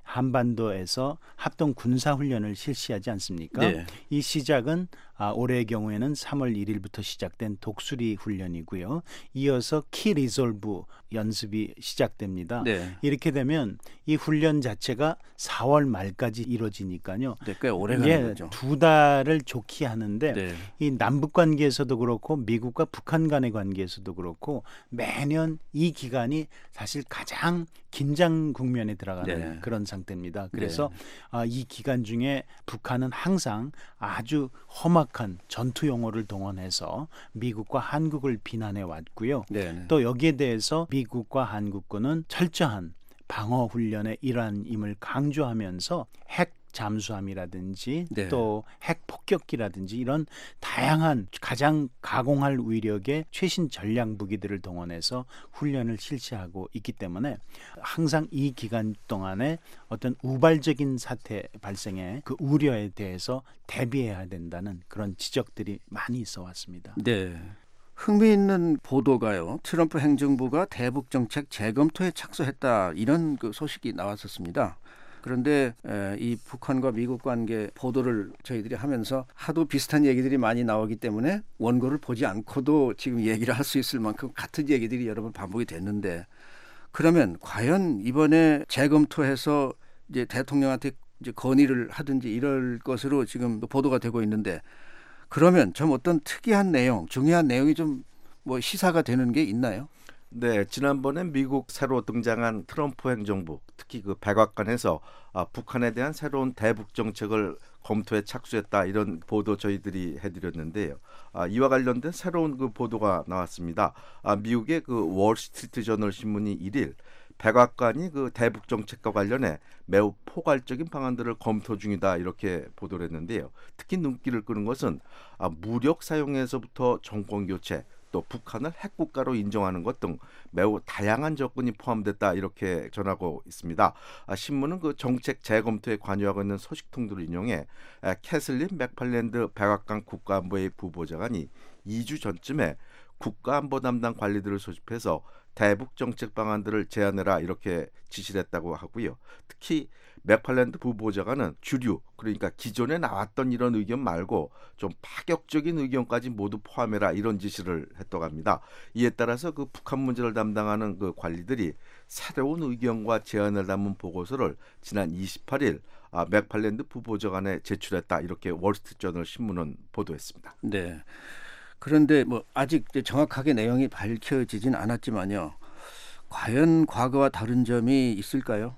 한반도에서 합동 군사 훈련을 실시하지 않습니까? 네. 이 시작은 올해의 경우에는 3월 1일부터 시작된 독수리 훈련이고요. 이어서 키 리졸브 연습이 시작됩니다. 네. 이렇게 되면 이 훈련 자체가 4월 말까지 이루어지니까요. 네, 꽤 오래 가는 거죠. 2달을 좋게 하는데 네. 이 남북 관계에서도 그렇고 미국과 북한 간의 관계에서도 그렇고 매년 이 기간이 사실 가장 긴장 국면에 들어가는 네. 그런 상태입니다. 그래서 이 기간 중에 북한은 항상 아주 험악한 전투 용어를 동원해서 미국과 한국을 비난해 왔고요. 네. 또 여기에 대해서 미국과 한국군은 철저한 방어 훈련의 일환임을 강조하면서 핵 잠수함이라든지 네. 또 핵 폭격기라든지 이런 다양한 가장 가공할 위력의 최신 전략 무기들을 동원해서 훈련을 실시하고 있기 때문에 항상 이 기간 동안에 어떤 우발적인 사태 발생의 그 우려에 대해서 대비해야 된다는 그런 지적들이 많이 있어 왔습니다. 네. 흥미있는 보도가요. 트럼프 행정부가 대북 정책 재검토에 착수했다 이런 그 소식이 나왔었습니다. 그런데 이 북한과 미국 관계 보도를 저희들이 하면서 하도 비슷한 얘기들이 많이 나오기 때문에 원고를 보지 않고도 지금 얘기를 할 수 있을 만큼 같은 얘기들이 여러 번 반복이 됐는데 그러면 과연 이번에 재검토해서 이제 대통령한테 이제 건의를 하든지 이럴 것으로 지금 보도가 되고 있는데 그러면 좀 어떤 특이한 내용, 중요한 내용이 좀 뭐 시사가 되는 게 있나요? 네, 지난번에 미국 새로 등장한 트럼프 행정부, 특히 그 백악관에서 북한에 대한 새로운 대북 정책을 검토에 착수했다 이런 보도 저희들이 해드렸는데요. 이와 관련된 새로운 그 보도가 나왔습니다. 미국의 그 월스트리트 저널 신문이 1일 백악관이 그 대북 정책과 관련해 매우 포괄적인 방안들을 검토 중이다 이렇게 보도를 했는데요. 특히 눈길을 끄는 것은 무력 사용에서부터 정권 교체, 또 북한을 핵국가로 인정하는 것 등 매우 다양한 접근이 포함됐다 이렇게 전하고 있습니다. 신문은 그 정책 재검토에 관여하고 있는 소식통들을 인용해 캐슬린 맥팔랜드 백악관 국가안보회 부보좌관이 2주 전쯤에 국가안보 담당 관리들을 소집해서 대북 정책 방안들을 제안해라 이렇게 지시를 했다고 하고요. 특히 맥팔랜드 부보좌관은 주류, 그러니까 기존에 나왔던 이런 의견 말고 좀 파격적인 의견까지 모두 포함해라 이런 지시를 했다고 합니다. 이에 따라서 그 북한 문제를 담당하는 그 관리들이 새로운 의견과 제안을 담은 보고서를 지난 28일 맥팔랜드 부보좌관에 제출했다 이렇게 월스트리트저널 신문은 보도했습니다. 네. 그런데 뭐 아직 정확하게 내용이 밝혀지진 않았지만요. 과연 과거와 다른 점이 있을까요?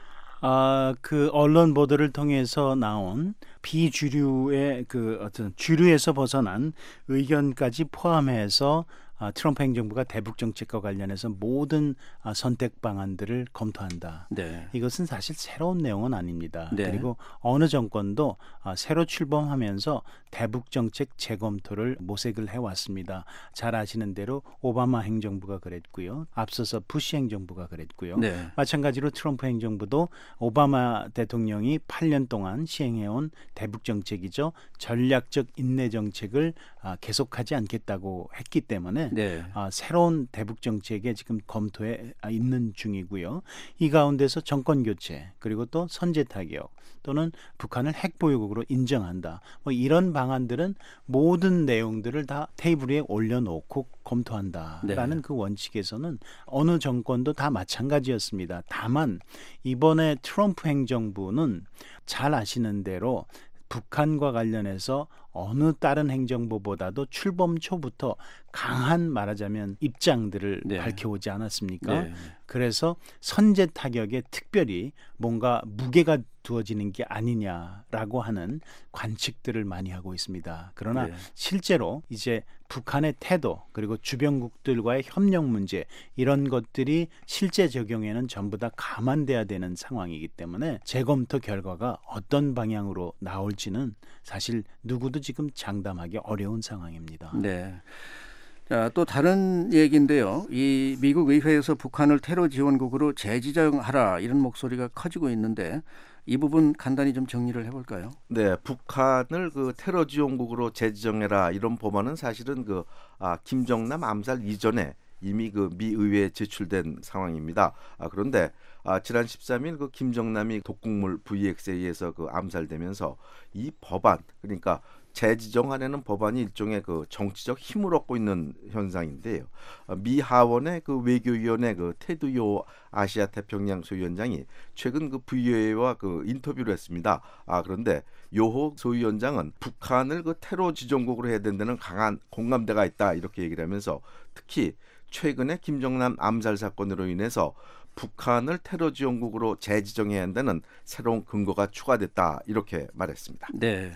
그 언론 보도를 통해서 나온 비주류의 그 어떤 주류에서 벗어난 의견까지 포함해서 트럼프 행정부가 대북 정책과 관련해서 모든 선택 방안들을 검토한다. 네. 이것은 사실 새로운 내용은 아닙니다. 네. 그리고 어느 정권도 새로 출범하면서 대북 정책 재검토를 모색을 해왔습니다. 잘 아시는 대로 오바마 행정부가 그랬고요. 앞서서 부시 행정부가 그랬고요. 네. 마찬가지로 트럼프 행정부도 오바마 대통령이 8년 동안 시행해온 대북 정책이죠. 전략적 인내 정책을 계속하지 않겠다고 했기 때문에 네. 새로운 대북 정책에 지금 검토에 있는 중이고요. 이 가운데서 정권 교체 그리고 또 선제 타격 또는 북한을 핵 보유국으로 인정한다. 뭐 이런 방안들은 모든 내용들을 다 테이블 위에 올려놓고 검토한다라는 네. 그 원칙에서는 어느 정권도 다 마찬가지였습니다. 다만 이번에 트럼프 행정부는 잘 아시는 대로 북한과 관련해서 어느 다른 행정부보다도 출범 초부터 강한 말하자면 입장들을 네. 밝혀오지 않았습니까? 네. 그래서 선제 타격에 특별히 뭔가 무게가 두어지는 게 아니냐라고 하는 관측들을 많이 하고 있습니다. 그러나 네. 실제로 이제 북한의 태도 그리고 주변국들과의 협력 문제 이런 것들이 실제 적용에는 전부 다 감안돼야 되는 상황이기 때문에 재검토 결과가 어떤 방향으로 나올지는 사실 누구도 지금 장담하기 어려운 상황입니다. 네. 자, 또 다른 얘기인데요. 이 미국 의회에서 북한을 테러 지원국으로 재지정하라 이런 목소리가 커지고 있는데 이 부분 간단히 좀 정리를 해볼까요? 네, 북한을 그 테러 지원국으로 재지정해라 이런 법안은 사실은 그 김정남 암살 이전에 이미 그 미 의회에 제출된 상황입니다. 그런데 지난 13일 그 김정남이 독극물 VX에 의해서 그 암살되면서 이 법안, 그러니까 재지정하려는 법안이 일종의 그 정치적 힘을 얻고 있는 현상인데요. 미 하원의 그 외교위원회 그 테드 요 아시아 태평양 소위원장이 최근 그 VOA와 그 인터뷰를 했습니다. 그런데 요호 소위원장은 북한을 그 테러 지정국으로 해야 된다는 강한 공감대가 있다 이렇게 얘기를 하면서 특히 최근에 김정남 암살 사건으로 인해서 북한을 테러 지원국으로 재지정해야 한다는 새로운 근거가 추가됐다 이렇게 말했습니다. 네.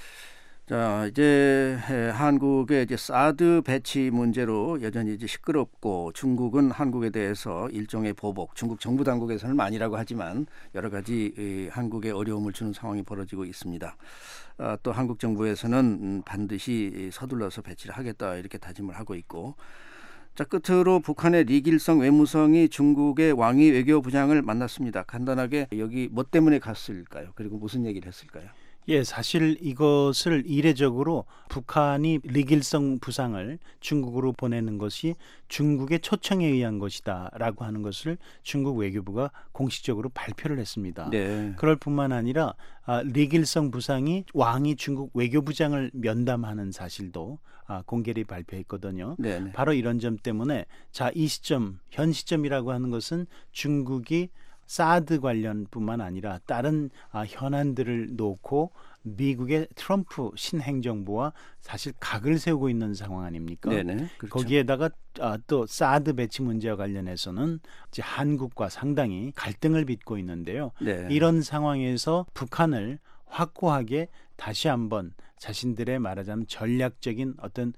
자, 이제 한국의 이제 사드 배치 문제로 여전히 이제 시끄럽고 중국은 한국에 대해서 일종의 보복, 중국 정부 당국에서는 아니라고 하지만 여러 가지 한국에 어려움을 주는 상황이 벌어지고 있습니다. 또 한국 정부에서는 반드시 서둘러서 배치를 하겠다 이렇게 다짐을 하고 있고, 자, 끝으로 북한의 리길성 외무성이 중국의 왕이 외교부장을 만났습니다. 간단하게 여기 뭐 때문에 갔을까요? 그리고 무슨 얘기를 했을까요? 예, 사실 이것을 이례적으로 북한이 리길성 부상을 중국으로 보내는 것이 중국의 초청에 의한 것이다라고 하는 것을 중국 외교부가 공식적으로 발표를 했습니다. 네. 그럴 뿐만 아니라 리길성 부상이 왕이 중국 외교부장을 면담하는 사실도 공개리 발표했거든요. 네. 바로 이런 점 때문에 이 시점, 현 시점이라고 하는 것은 중국이 사드 관련뿐만 아니라 다른 현안들을 놓고 미국의 트럼프 신행정부와 사실 각을 세우고 있는 상황 아닙니까? 네네. 그렇죠. 거기에다가 또 사드 배치 문제와 관련해서는 이제 한국과 상당히 갈등을 빚고 있는데요. 네. 이런 상황에서 북한을 확고하게 다시 한번 자신들의 말하자면 전략적인 어떤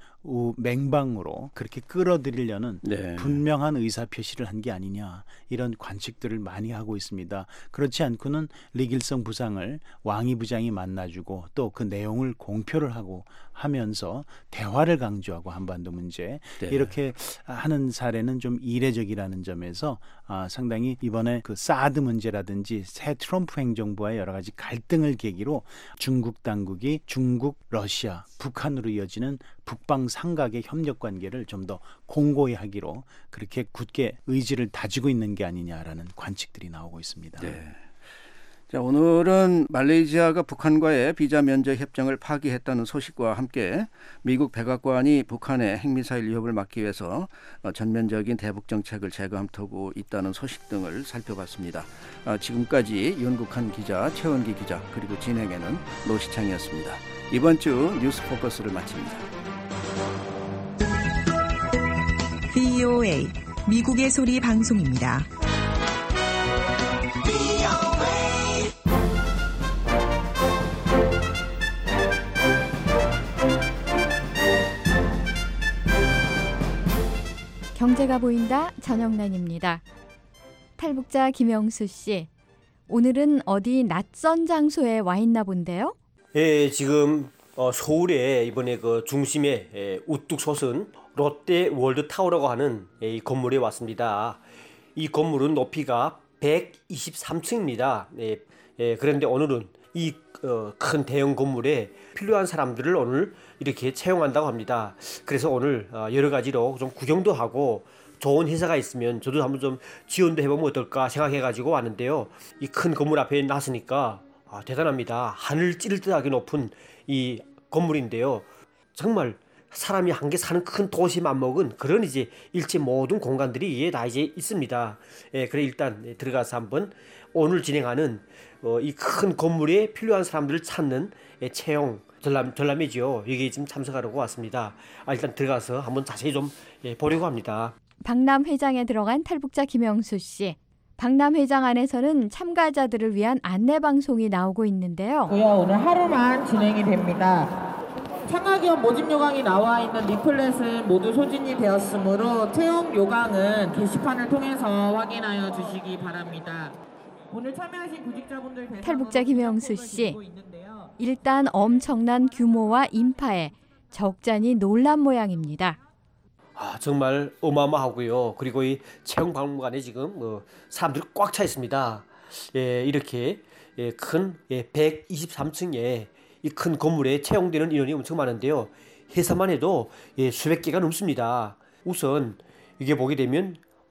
맹방으로 그렇게 끌어들이려는 네. 분명한 의사표시를 한 게 아니냐 이런 관측들을 많이 하고 있습니다. 그렇지 않고는 리길성 부상을 왕이 부장이 만나주고 또 그 내용을 공표를 하고 하면서 대화를 강조하고 한반도 문제 네. 이렇게 하는 사례는 좀 이례적이라는 점에서 상당히 이번에 그 사드 문제라든지 새 트럼프 행정부와의 여러 가지 갈등을 계기로 중국 당국이 중국, 러시아, 북한으로 이어지는 북방 삼각의 협력 관계를 좀 더 공고히 하기로 그렇게 굳게 의지를 다지고 있는 게 아니냐라는 관측들이 나오고 있습니다. 네. 자, 오늘은 말레이시아가 북한과의 비자 면제 협정을 파기했다는 소식과 함께 미국 백악관이 북한의 핵미사일 위협을 막기 위해서 전면적인 대북 정책을 재검토하고 있다는 소식 등을 살펴봤습니다. 지금까지 윤국한 기자, 최원기 기자, 그리고 진행에는 노시창이었습니다. 이번 주 뉴스 포커스를 마칩니다. VOA 미국의 소리 방송입니다. 경제가 보인다 전영란입니다. 탈북자 김영수 씨, 오늘은 어디 낯선 장소에 와 있나 본데요? 예, 지금 서울에 이번에 그 중심에 우뚝 솟은 롯데 월드타워라고 하는 이 건물에 왔습니다. 이 건물은 높이가 123층입니다. 그런데 오늘은 이 큰 대형 건물에 필요한 사람들을 오늘 이렇게 채용한다고 합니다. 그래서 오늘 여러 가지로 좀 구경도 하고 좋은 회사가 있으면 저도 한번 좀 지원도 해보면 어떨까 생각해가지고 왔는데요. 이 큰 건물 앞에 나서니까 대단합니다. 하늘 찌를 듯하게 높은 이 건물인데요. 정말 사람이 한 개 사는 큰 도시 맘먹은 그런 이제 일체 모든 공간들이 다 이제 있습니다. 그래 일단 들어가서 한번 오늘 진행하는 이 큰 건물에 필요한 사람들을 찾는 채용 전람회죠. 여기 지금 참석하려고 왔습니다. 일단 들어가서 한번 자세히 좀 보려고 합니다. 박람회장에 들어간 탈북자 김영수 씨. 박람회장 안에서는 참가자들을 위한 안내방송이 나오고 있는데요. 오늘 하루만 진행이 됩니다. 참가기업 모집 요강이 나와 있는 리플렛은 모두 소진이 되었으므로 채용 요강은 게시판을 통해서 확인하여 주시기 바랍니다. 오늘 참여하신 구직자분들 탈북자 김영수 씨. 일단 엄청난 규모와 인파에 적잖이 놀란 모양입니다. 정말 어마어마하고요. 그리고 이 채용 박물관에 지금 사람들이 꽉 차 있습니다. 이렇게 큰 123층에 이 큰 건물에 채용되는 인원이 엄청 많은데요. 회사만 해도 수백 개가 넘습니다. 우선 이게 보게 되면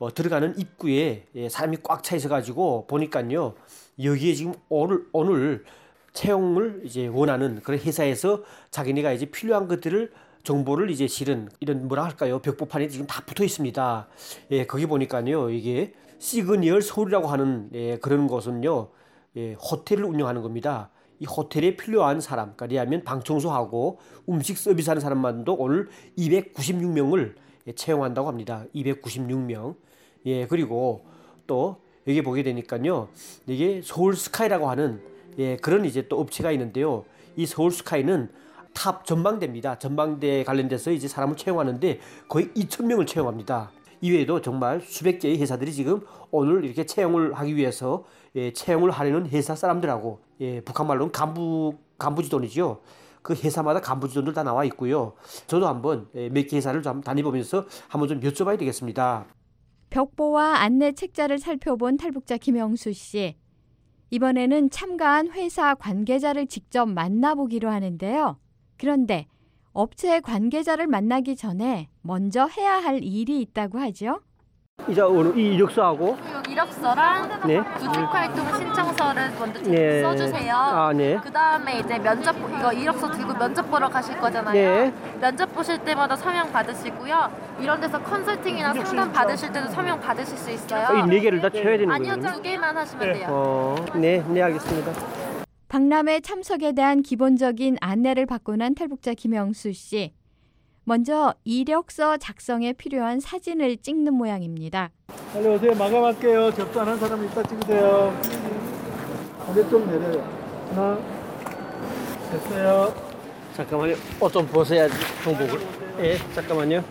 들어가는 입구에 사람이 꽉 차 있어 가지고 보니까요. 여기에 지금 오늘 채용을 이제 원하는 그런 회사에서 자기네가 이제 필요한 것들을 정보를 이제 실은 이런 뭐라 할까요? 벽보판이 지금 다 붙어 있습니다. 예, 거기 보니까요. 이게 시그니얼 서울이라고 하는 그런 곳은요. 호텔을 운영하는 겁니다. 이 호텔에 필요한 사람, 그러니까 방 청소하고 음식 서비스하는 사람만도 오늘 296명을 채용한다고 합니다. 296명. 예, 그리고 또 여기 보게 되니까요. 이게 서울 스카이라고 하는 그런 이제 또 업체가 있는데요. 이 서울 스카이는 탑 전망대입니다. 전망대에 관련돼서 이제 사람을 채용하는데 거의 2,000명을 채용합니다. 이외에도 정말 수백 개의 회사들이 지금 오늘 이렇게 채용을 하기 위해서 채용을 하려는 회사 사람들하고 북한 말로는 간부지돈이죠. 그 회사마다 간부지돈들 다 나와 있고요. 저도 한번 몇 개 회사를 좀 다니보면서 한번 좀 여쭤봐야 되겠습니다. 벽보와 안내 책자를 살펴본 탈북자 김영수 씨. 이번에는 참가한 회사 관계자를 직접 만나보기로 하는데요. 그런데 업체 관계자를 만나기 전에 먼저 해야 할 일이 있다고 하죠. 이제 오늘 이 이력서하고 이력서랑 구직활동 신청서를 먼저 써주세요. 그 다음에 이제 면접 이거 이력서 들고 면접 보러 가실 거잖아요. 면접 보실 때마다 서명 받으시고요. 이런 데서 컨설팅이나 상담 받으실 때도 서명 받으실 수 있어요. 이 4개를 다 채워야 되는 거예요? 아니요, 2개만 하시면 돼요. 네, 알겠습니다. 박람회 참석에 대한 기본적인 안내를 받고 난 탈북자 김영수 씨. 먼저 이력서 작성에 필요한 사진을 찍는 모양입니다. 빨리 오세요. 마감할게요. 접수 안 한 사람 이따 찍으세요. 고개 좀 내려요. 하나, 됐어요. 잠깐만요. 옷 좀 벗어야지, 정복을. 잠깐만요.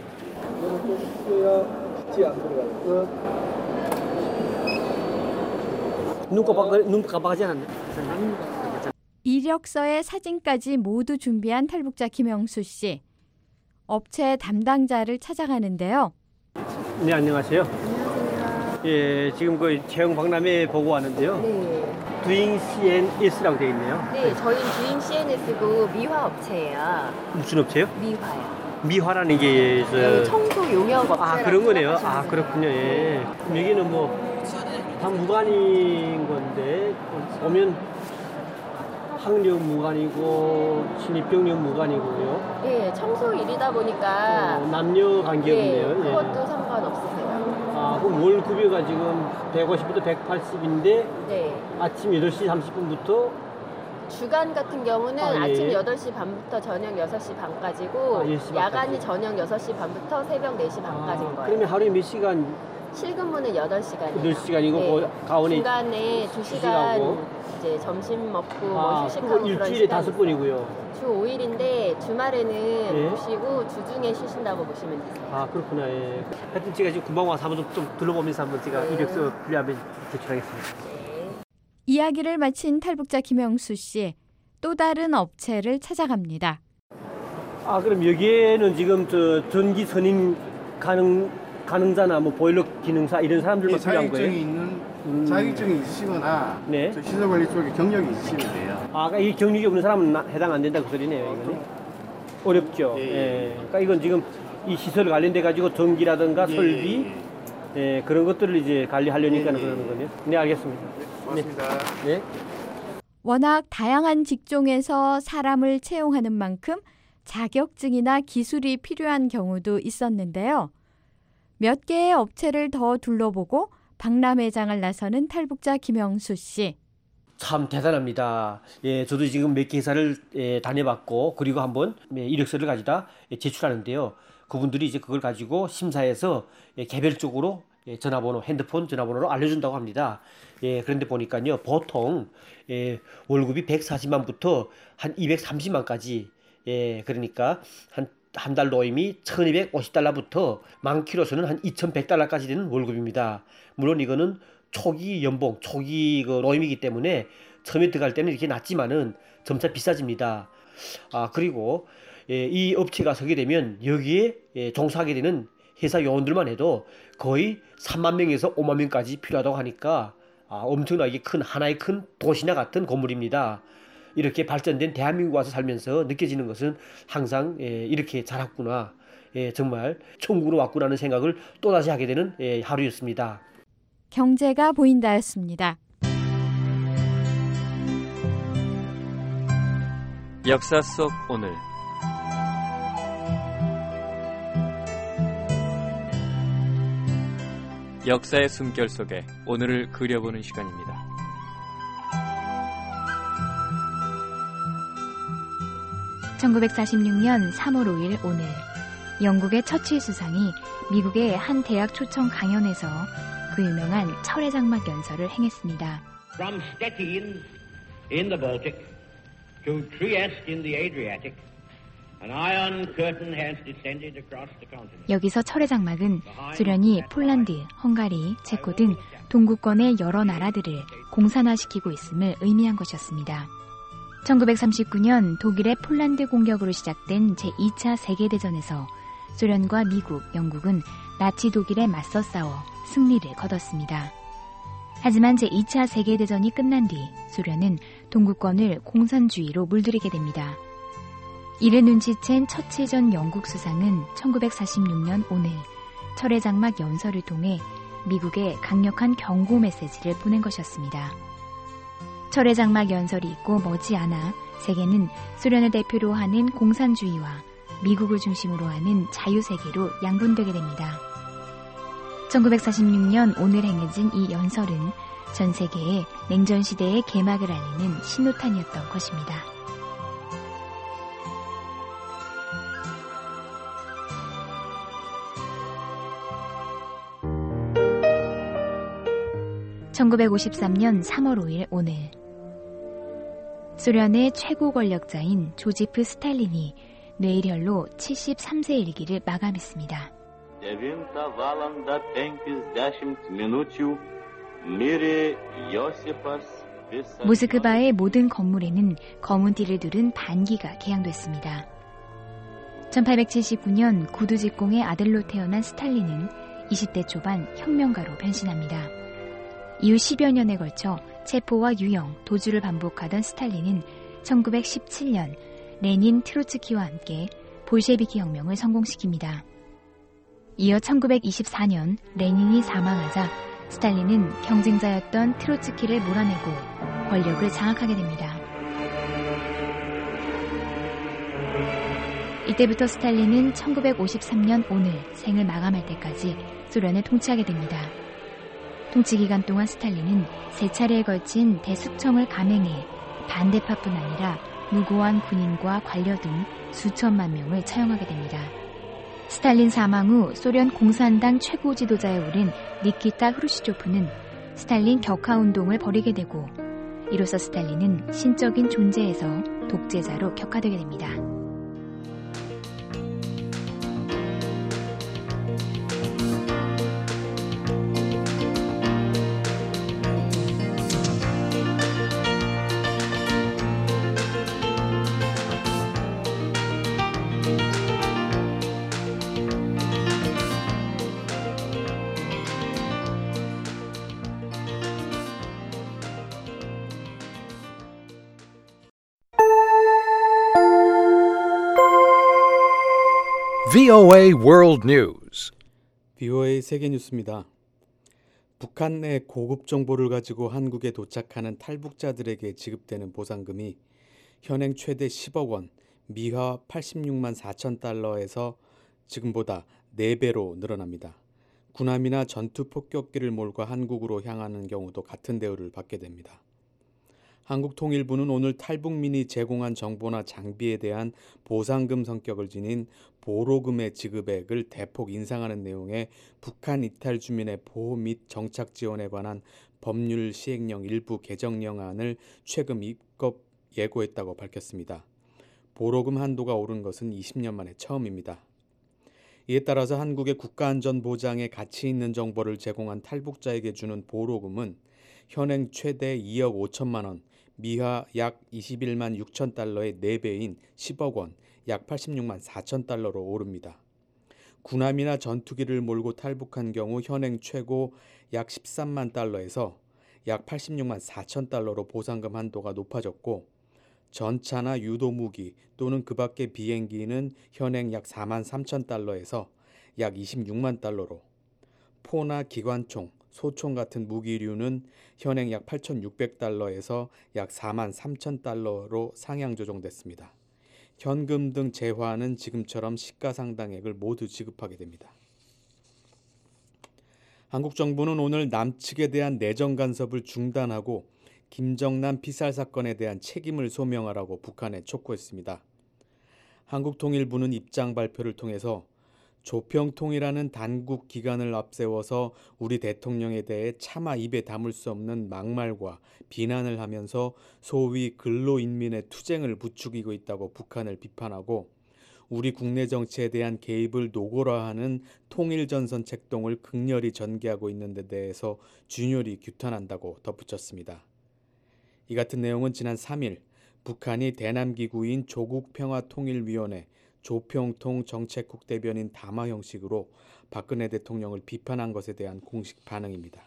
뒤안 들어가요. 눈 깜빡하지 않았네. 이력서의 사진까지 모두 준비한 탈북자 김영수 씨. 업체 담당자를 찾아가는데요. 네, 안녕하세요. 안녕하세요. 지금 그 채용 박람회 보고 왔는데요. Doing CNS라고 되어 있네요. 네, 저희는 Doing CNS고 미화 업체예요. 무슨 업체요? 미화요. 미화라는 게 청소 용역 업체. 그런 거네요. 그렇군요. 여기는 뭐 다 무관인 건데 보면 학력 무관이고 신입병력 무관이고요. 네, 청소 일이다 보니까 남녀 관계 없네요. 그것도 상관없으세요. 그럼 월급이가 지금 150부터 180인데 아침 8시 30분부터 주간 같은 경우는 아침 8시 반부터 저녁 6시 반까지고 야간이 저녁 6시 반부터 새벽 4시 반까지인 거예요. 그러면 하루에 몇 시간? 실근무는 8시간이에요. 8시간이고 가운데 중간에 2시간 이제 점심 먹고 휴식하고 일주일에 5번이고요. 주 5일인데 주말에는 못 쉬고 주중에 쉬신다고 보시면 되세요. 그렇구나. 하여튼 제가 지금 금방 와서 한번 좀 둘러보면서 한번 제가 이력서 분류하면 제출하겠습니다. 이야기를 마친 탈북자 김영수 씨. 또 다른 업체를 찾아갑니다. 그럼 여기에는 지금 전기 선임 가능자나 뭐 보일러 기능사 이런 사람들만 필요한 거예요? 자격증이 있으시거나 시설관리 쪽에 경력이 있으시면 돼요. 이 경력이 없는 사람은 해당 안 된다 그 소리네요. 이거는 어렵죠. 그러니까 이건 지금 이 시설 관련돼 가지고 전기라든가 설비 그런 것들을 이제 관리하려니까 그러는 거네요. 네, 알겠습니다. 고맙습니다. 네. 워낙 다양한 직종에서 사람을 채용하는 만큼 자격증이나 기술이 필요한 경우도 있었는데요. 몇 개의 업체를 더 둘러보고 박람회장을 나서는 탈북자 김영수 씨. 참 대단합니다. 저도 지금 몇 개 회사를 다녀봤고 그리고 한번 이력서를 가져다 제출하는데요. 그분들이 이제 그걸 가지고 심사해서 개별적으로 전화번호, 핸드폰 전화번호로 알려준다고 합니다. 그런데 보니까요, 보통 월급이 140만부터 한 230만까지, 그러니까 한 달 노임이 1250달러부터 많기로서는 한 2100달러까지 되는 월급입니다. 물론 이거는 초기 연봉, 초기 그 노임이기 때문에 처음에 들어갈 때는 이렇게 낮지만은 점차 비싸집니다. 그리고 이 업체가 서게 되면 여기에 종사하게 되는 회사 요원들만 해도 거의 3만 명에서 5만 명까지 필요하다고 하니까 엄청나게 하나의 큰 도시나 같은 건물입니다. 이렇게 발전된 대한민국 와서 살면서 느껴지는 것은 항상 이렇게 자랐구나. 정말 천국으로 왔구나는 생각을 또다시 하게 되는 하루였습니다. 경제가 보인다였습니다. 역사 속 오늘 역사의 숨결 속에 오늘을 그려보는 시간입니다. (1946년 3월 5일) 오늘 영국의 처칠 수상이 미국의 한 대학 초청 강연에서 그 유명한 철의 장막 연설을 행했습니다. From Stettin in the Baltic to Trieste in the Adriatic, an iron curtain has descended across the continent. 여기서 철의 장막은 소련이 폴란드, 헝가리, 체코 등 동구권의 여러 나라들을 공산화시키고 있음을 의미한 것이었습니다. 1939년 독일의 폴란드 공격으로 시작된 제2차 세계대전에서 소련과 미국, 영국은 나치 독일에 맞서 싸워 승리를 거뒀습니다. 하지만 제2차 세계대전이 끝난 뒤 소련은 동구권을 공산주의로 물들이게 됩니다. 이를 눈치챈 처칠 전 영국 수상은 1946년 오늘 철의 장막 연설을 통해 미국에 강력한 경고 메시지를 보낸 것이었습니다. 철의 장막 연설이 있고 머지않아 세계는 소련을 대표로 하는 공산주의와 미국을 중심으로 하는 자유세계로 양분되게 됩니다. 1946년 오늘 행해진 이 연설은 전 세계에 냉전 시대의 개막을 알리는 신호탄이었던 것입니다. (1953년 3월 5일) 오늘 소련의 최고 권력자인 조지프 스탈린이 뇌일혈로 73세 일기를 마감했습니다. 모스크바의 모든 건물에는 검은 띠를 두른 반기가 개양됐습니다. 1879년 구두직공의 아들로 태어난 스탈린은 20대 초반 혁명가로 변신합니다. 이후 10여 년에 걸쳐 체포와 유형, 도주를 반복하던 스탈린은 1917년 레닌, 트로츠키와 함께 볼셰비키 혁명을 성공시킵니다. 이어 1924년 레닌이 사망하자 스탈린은 경쟁자였던 트로츠키를 몰아내고 권력을 장악하게 됩니다. 이때부터 스탈린은 1953년 오늘 생을 마감할 때까지 소련을 통치하게 됩니다. 통치 기간 동안 스탈린은 세 차례에 걸친 대숙청을 감행해 반대파뿐 아니라 무고한 군인과 관료 등 수천만 명을 처형하게 됩니다. 스탈린 사망 후 소련 공산당 최고 지도자에 오른 니키타 흐루시초프는 스탈린 격하운동을 벌이게 되고 이로써 스탈린은 신적인 존재에서 독재자로 격화되게 됩니다. VOA World News. VOA 세계 뉴스입니다. 북한 내 고급 정보를 가지고 한국에 도착하는 탈북자들에게 지급되는 보상금이 현행 최대 10억 원, 미화 86만 4천 달러에서 지금보다 4배로 늘어납니다. 군함이나 전투 폭격기를 몰고 한국으로 향하는 경우도 같은 대우를 받게 됩니다. 한국통일부는 오늘 탈북민이 제공한 정보나 장비에 대한 보상금 성격을 지닌 보로금의 지급액을 대폭 인상하는 내용의 북한 이탈 주민의 보호 및 정착 지원에 관한 법률 시행령 일부 개정령안을 최근 입법 예고했다고 밝혔습니다. 보로금 한도가 오른 것은 20년 만에 처음입니다. 이에 따라서 한국의 국가안전보장에 가치 있는 정보를 제공한 탈북자에게 주는 보로금은 현행 최대 2억 5천만 원, 미화 약 21만 6천 달러의 4배인 10억 원, 약 86만 4천 달러로 오릅니다. 군함이나 전투기를 몰고 탈북한 경우 현행 최고 약 13만 달러에서 약 86만 4천 달러로 보상금 한도가 높아졌고 전차나 유도무기 또는 그 밖의 비행기는 현행 약 43,000달러에서 약 26만 달러로, 포나 기관총, 소총 같은 무기류는 현행 약 8,600달러에서 약 43,000달러로 상향 조정됐습니다. 현금 등 재화는 지금처럼 시가상당액을 모두 지급하게 됩니다. 한국 정부는 오늘 남측에 대한 내정 간섭을 중단하고 김정남 피살 사건에 대한 책임을 소명하라고 북한에 촉구했습니다. 한국통일부는 입장 발표를 통해서 조평통이라는 단국 기간을 앞세워서 우리 대통령에 대해 차마 입에 담을 수 없는 막말과 비난을 하면서 소위 근로인민의 투쟁을 부추기고 있다고 북한을 비판하고 우리 국내 정치에 대한 개입을 노골화하는 통일전선 책동을 극렬히 전개하고 있는 데 대해서 준열히 규탄한다고 덧붙였습니다. 이 같은 내용은 지난 3일 북한이 대남기구인 조국평화통일위원회 조평통 정책국 대변인 담화 형식으로 박근혜 대통령을 비판한 것에 대한 공식 반응입니다.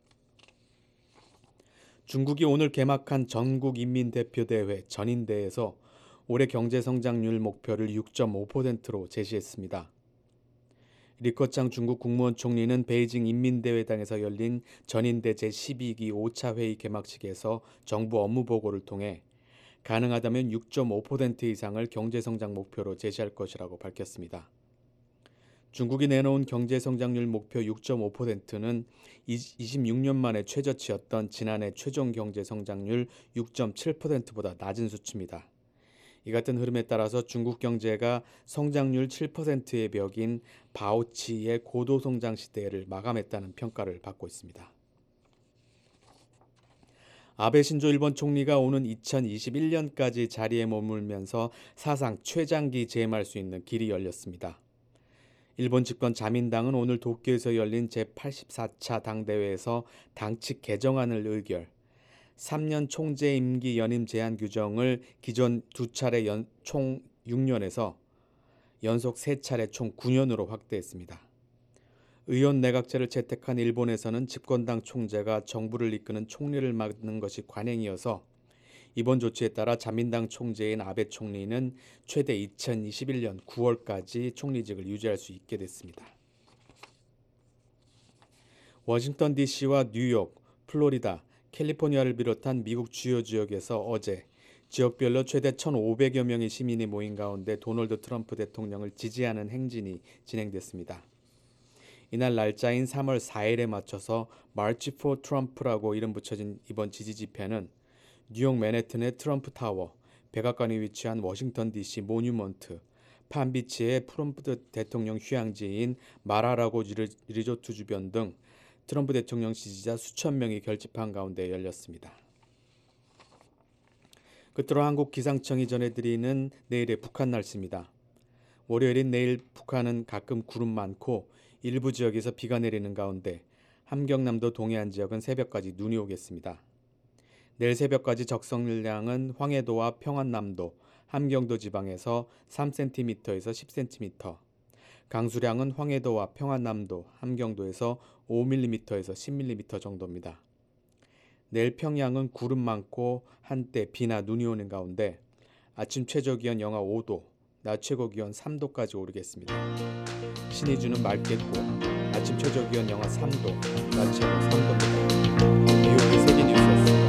중국이 오늘 개막한 전국인민대표대회 전인대에서 올해 경제성장률 목표를 6.5%로 제시했습니다. 리커창 중국 국무원 총리는 베이징 인민대회당에서 열린 전인대 제12기 5차 회의 개막식에서 정부 업무 보고를 통해 가능하다면 6.5% 이상을 경제성장 목표로 제시할 것이라고 밝혔습니다. 중국이 내놓은 경제성장률 목표 6.5%는 26년 만에 최저치였던 지난해 최종 경제성장률 6.7%보다 낮은 수치입니다. 이 같은 흐름에 따라서 중국 경제가 성장률 7%의 벽인 바오치의 고도성장 시대를 마감했다는 평가를 받고 있습니다. 아베 신조 일본 총리가 오는 2021년까지 자리에 머물면서 사상 최장기 재임할 수 있는 길이 열렸습니다. 일본 집권 자민당은 오늘 도쿄에서 열린 제84차 당대회에서 당칙 개정안을 의결, 3년 총재 임기 연임 제한 규정을 기존 2차례 총 6년에서 연속 3차례 총 9년으로 확대했습니다. 의원 내각제를 채택한 일본에서는 집권당 총재가 정부를 이끄는 총리를 맡는 것이 관행이어서 이번 조치에 따라 자민당 총재인 아베 총리는 최대 2021년 9월까지 총리직을 유지할 수 있게 됐습니다. 워싱턴 DC와 뉴욕, 플로리다, 캘리포니아를 비롯한 미국 주요 지역에서 어제 지역별로 최대 1,500여 명의 시민이 모인 가운데 도널드 트럼프 대통령을 지지하는 행진이 진행됐습니다. 이날 날짜인 3월 4일에 맞춰서 March for Trump라고 이름 붙여진 이번 지지 집회는 뉴욕 맨해튼의 트럼프 타워, 백악관이 위치한 워싱턴 DC 모뉴먼트, 팜비치의 트럼프 대통령 휴양지인 마라라고 리조트 주변 등 트럼프 대통령 지지자 수천 명이 결집한 가운데 열렸습니다. 끝으로 한국 기상청이 전해드리는 내일의 북한 날씨입니다. 월요일인 내일 북한은 가끔 구름 많고 일부 지역에서 비가 내리는 가운데 함경남도 동해안 지역은 새벽까지 눈이 오겠습니다. 내일 새벽까지 적성량은 황해도와 평안남도, 함경도 지방에서 3cm에서 10cm, 강수량은 황해도와 평안남도, 함경도에서 5mm에서 10mm 정도입니다. 내일 평양은 구름 많고 한때 비나 눈이 오는 가운데 아침 최저기온 영하 5도, 낮 최고기온 3도까지 오르겠습니다. 신의주는 맑겠고 아침 최저기온 영하 3도, 낮 최고 3도입니다. 미국의 세계뉴스였습니다.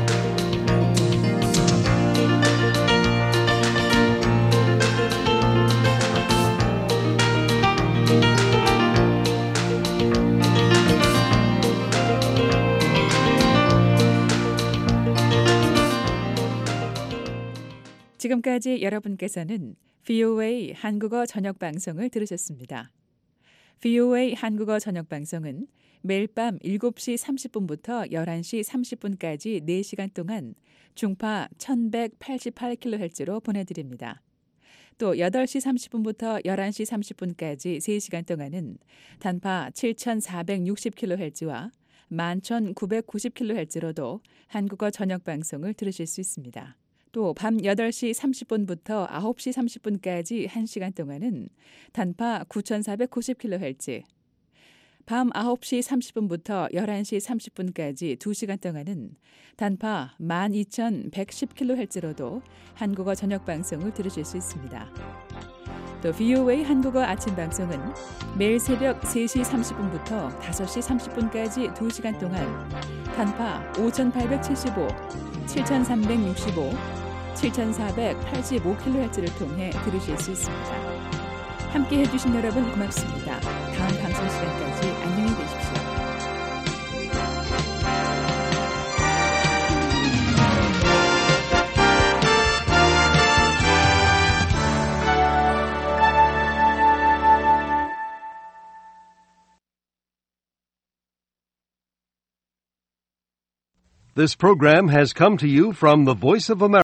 지금까지 여러분께서는 VOA 한국어 저녁 방송을 들으셨습니다. VOA 한국어 저녁 방송은 매일 밤 7시 30분부터 11시 30분까지 4시간 동안 중파 1188kHz로 보내드립니다. 또 8시 30분부터 11시 30분까지 3시간 동안은 단파 7460kHz와 11990kHz로도 한국어 저녁 방송을 들으실 수 있습니다. 또 밤 8시 30분부터 9시 30분까지 1시간 동안은 단파 9490kHz, 밤 9시 30분부터 11시 30분까지 2시간 동안은 단파 12,110kHz로도 한국어 저녁 방송을 들으실 수 있습니다. 또 VOA 한국어 아침 방송은 매일 새벽 3시 30분부터 5시 30분까지 2시간 동안 단파 5,875, 7,365, 7,485kHz를 통해 들으실 수 있습니다. 함께 해주신 여러분 고맙습니다. 다음 방송 시간까지 안녕히 계십시오. This program has come to you from the Voice of America.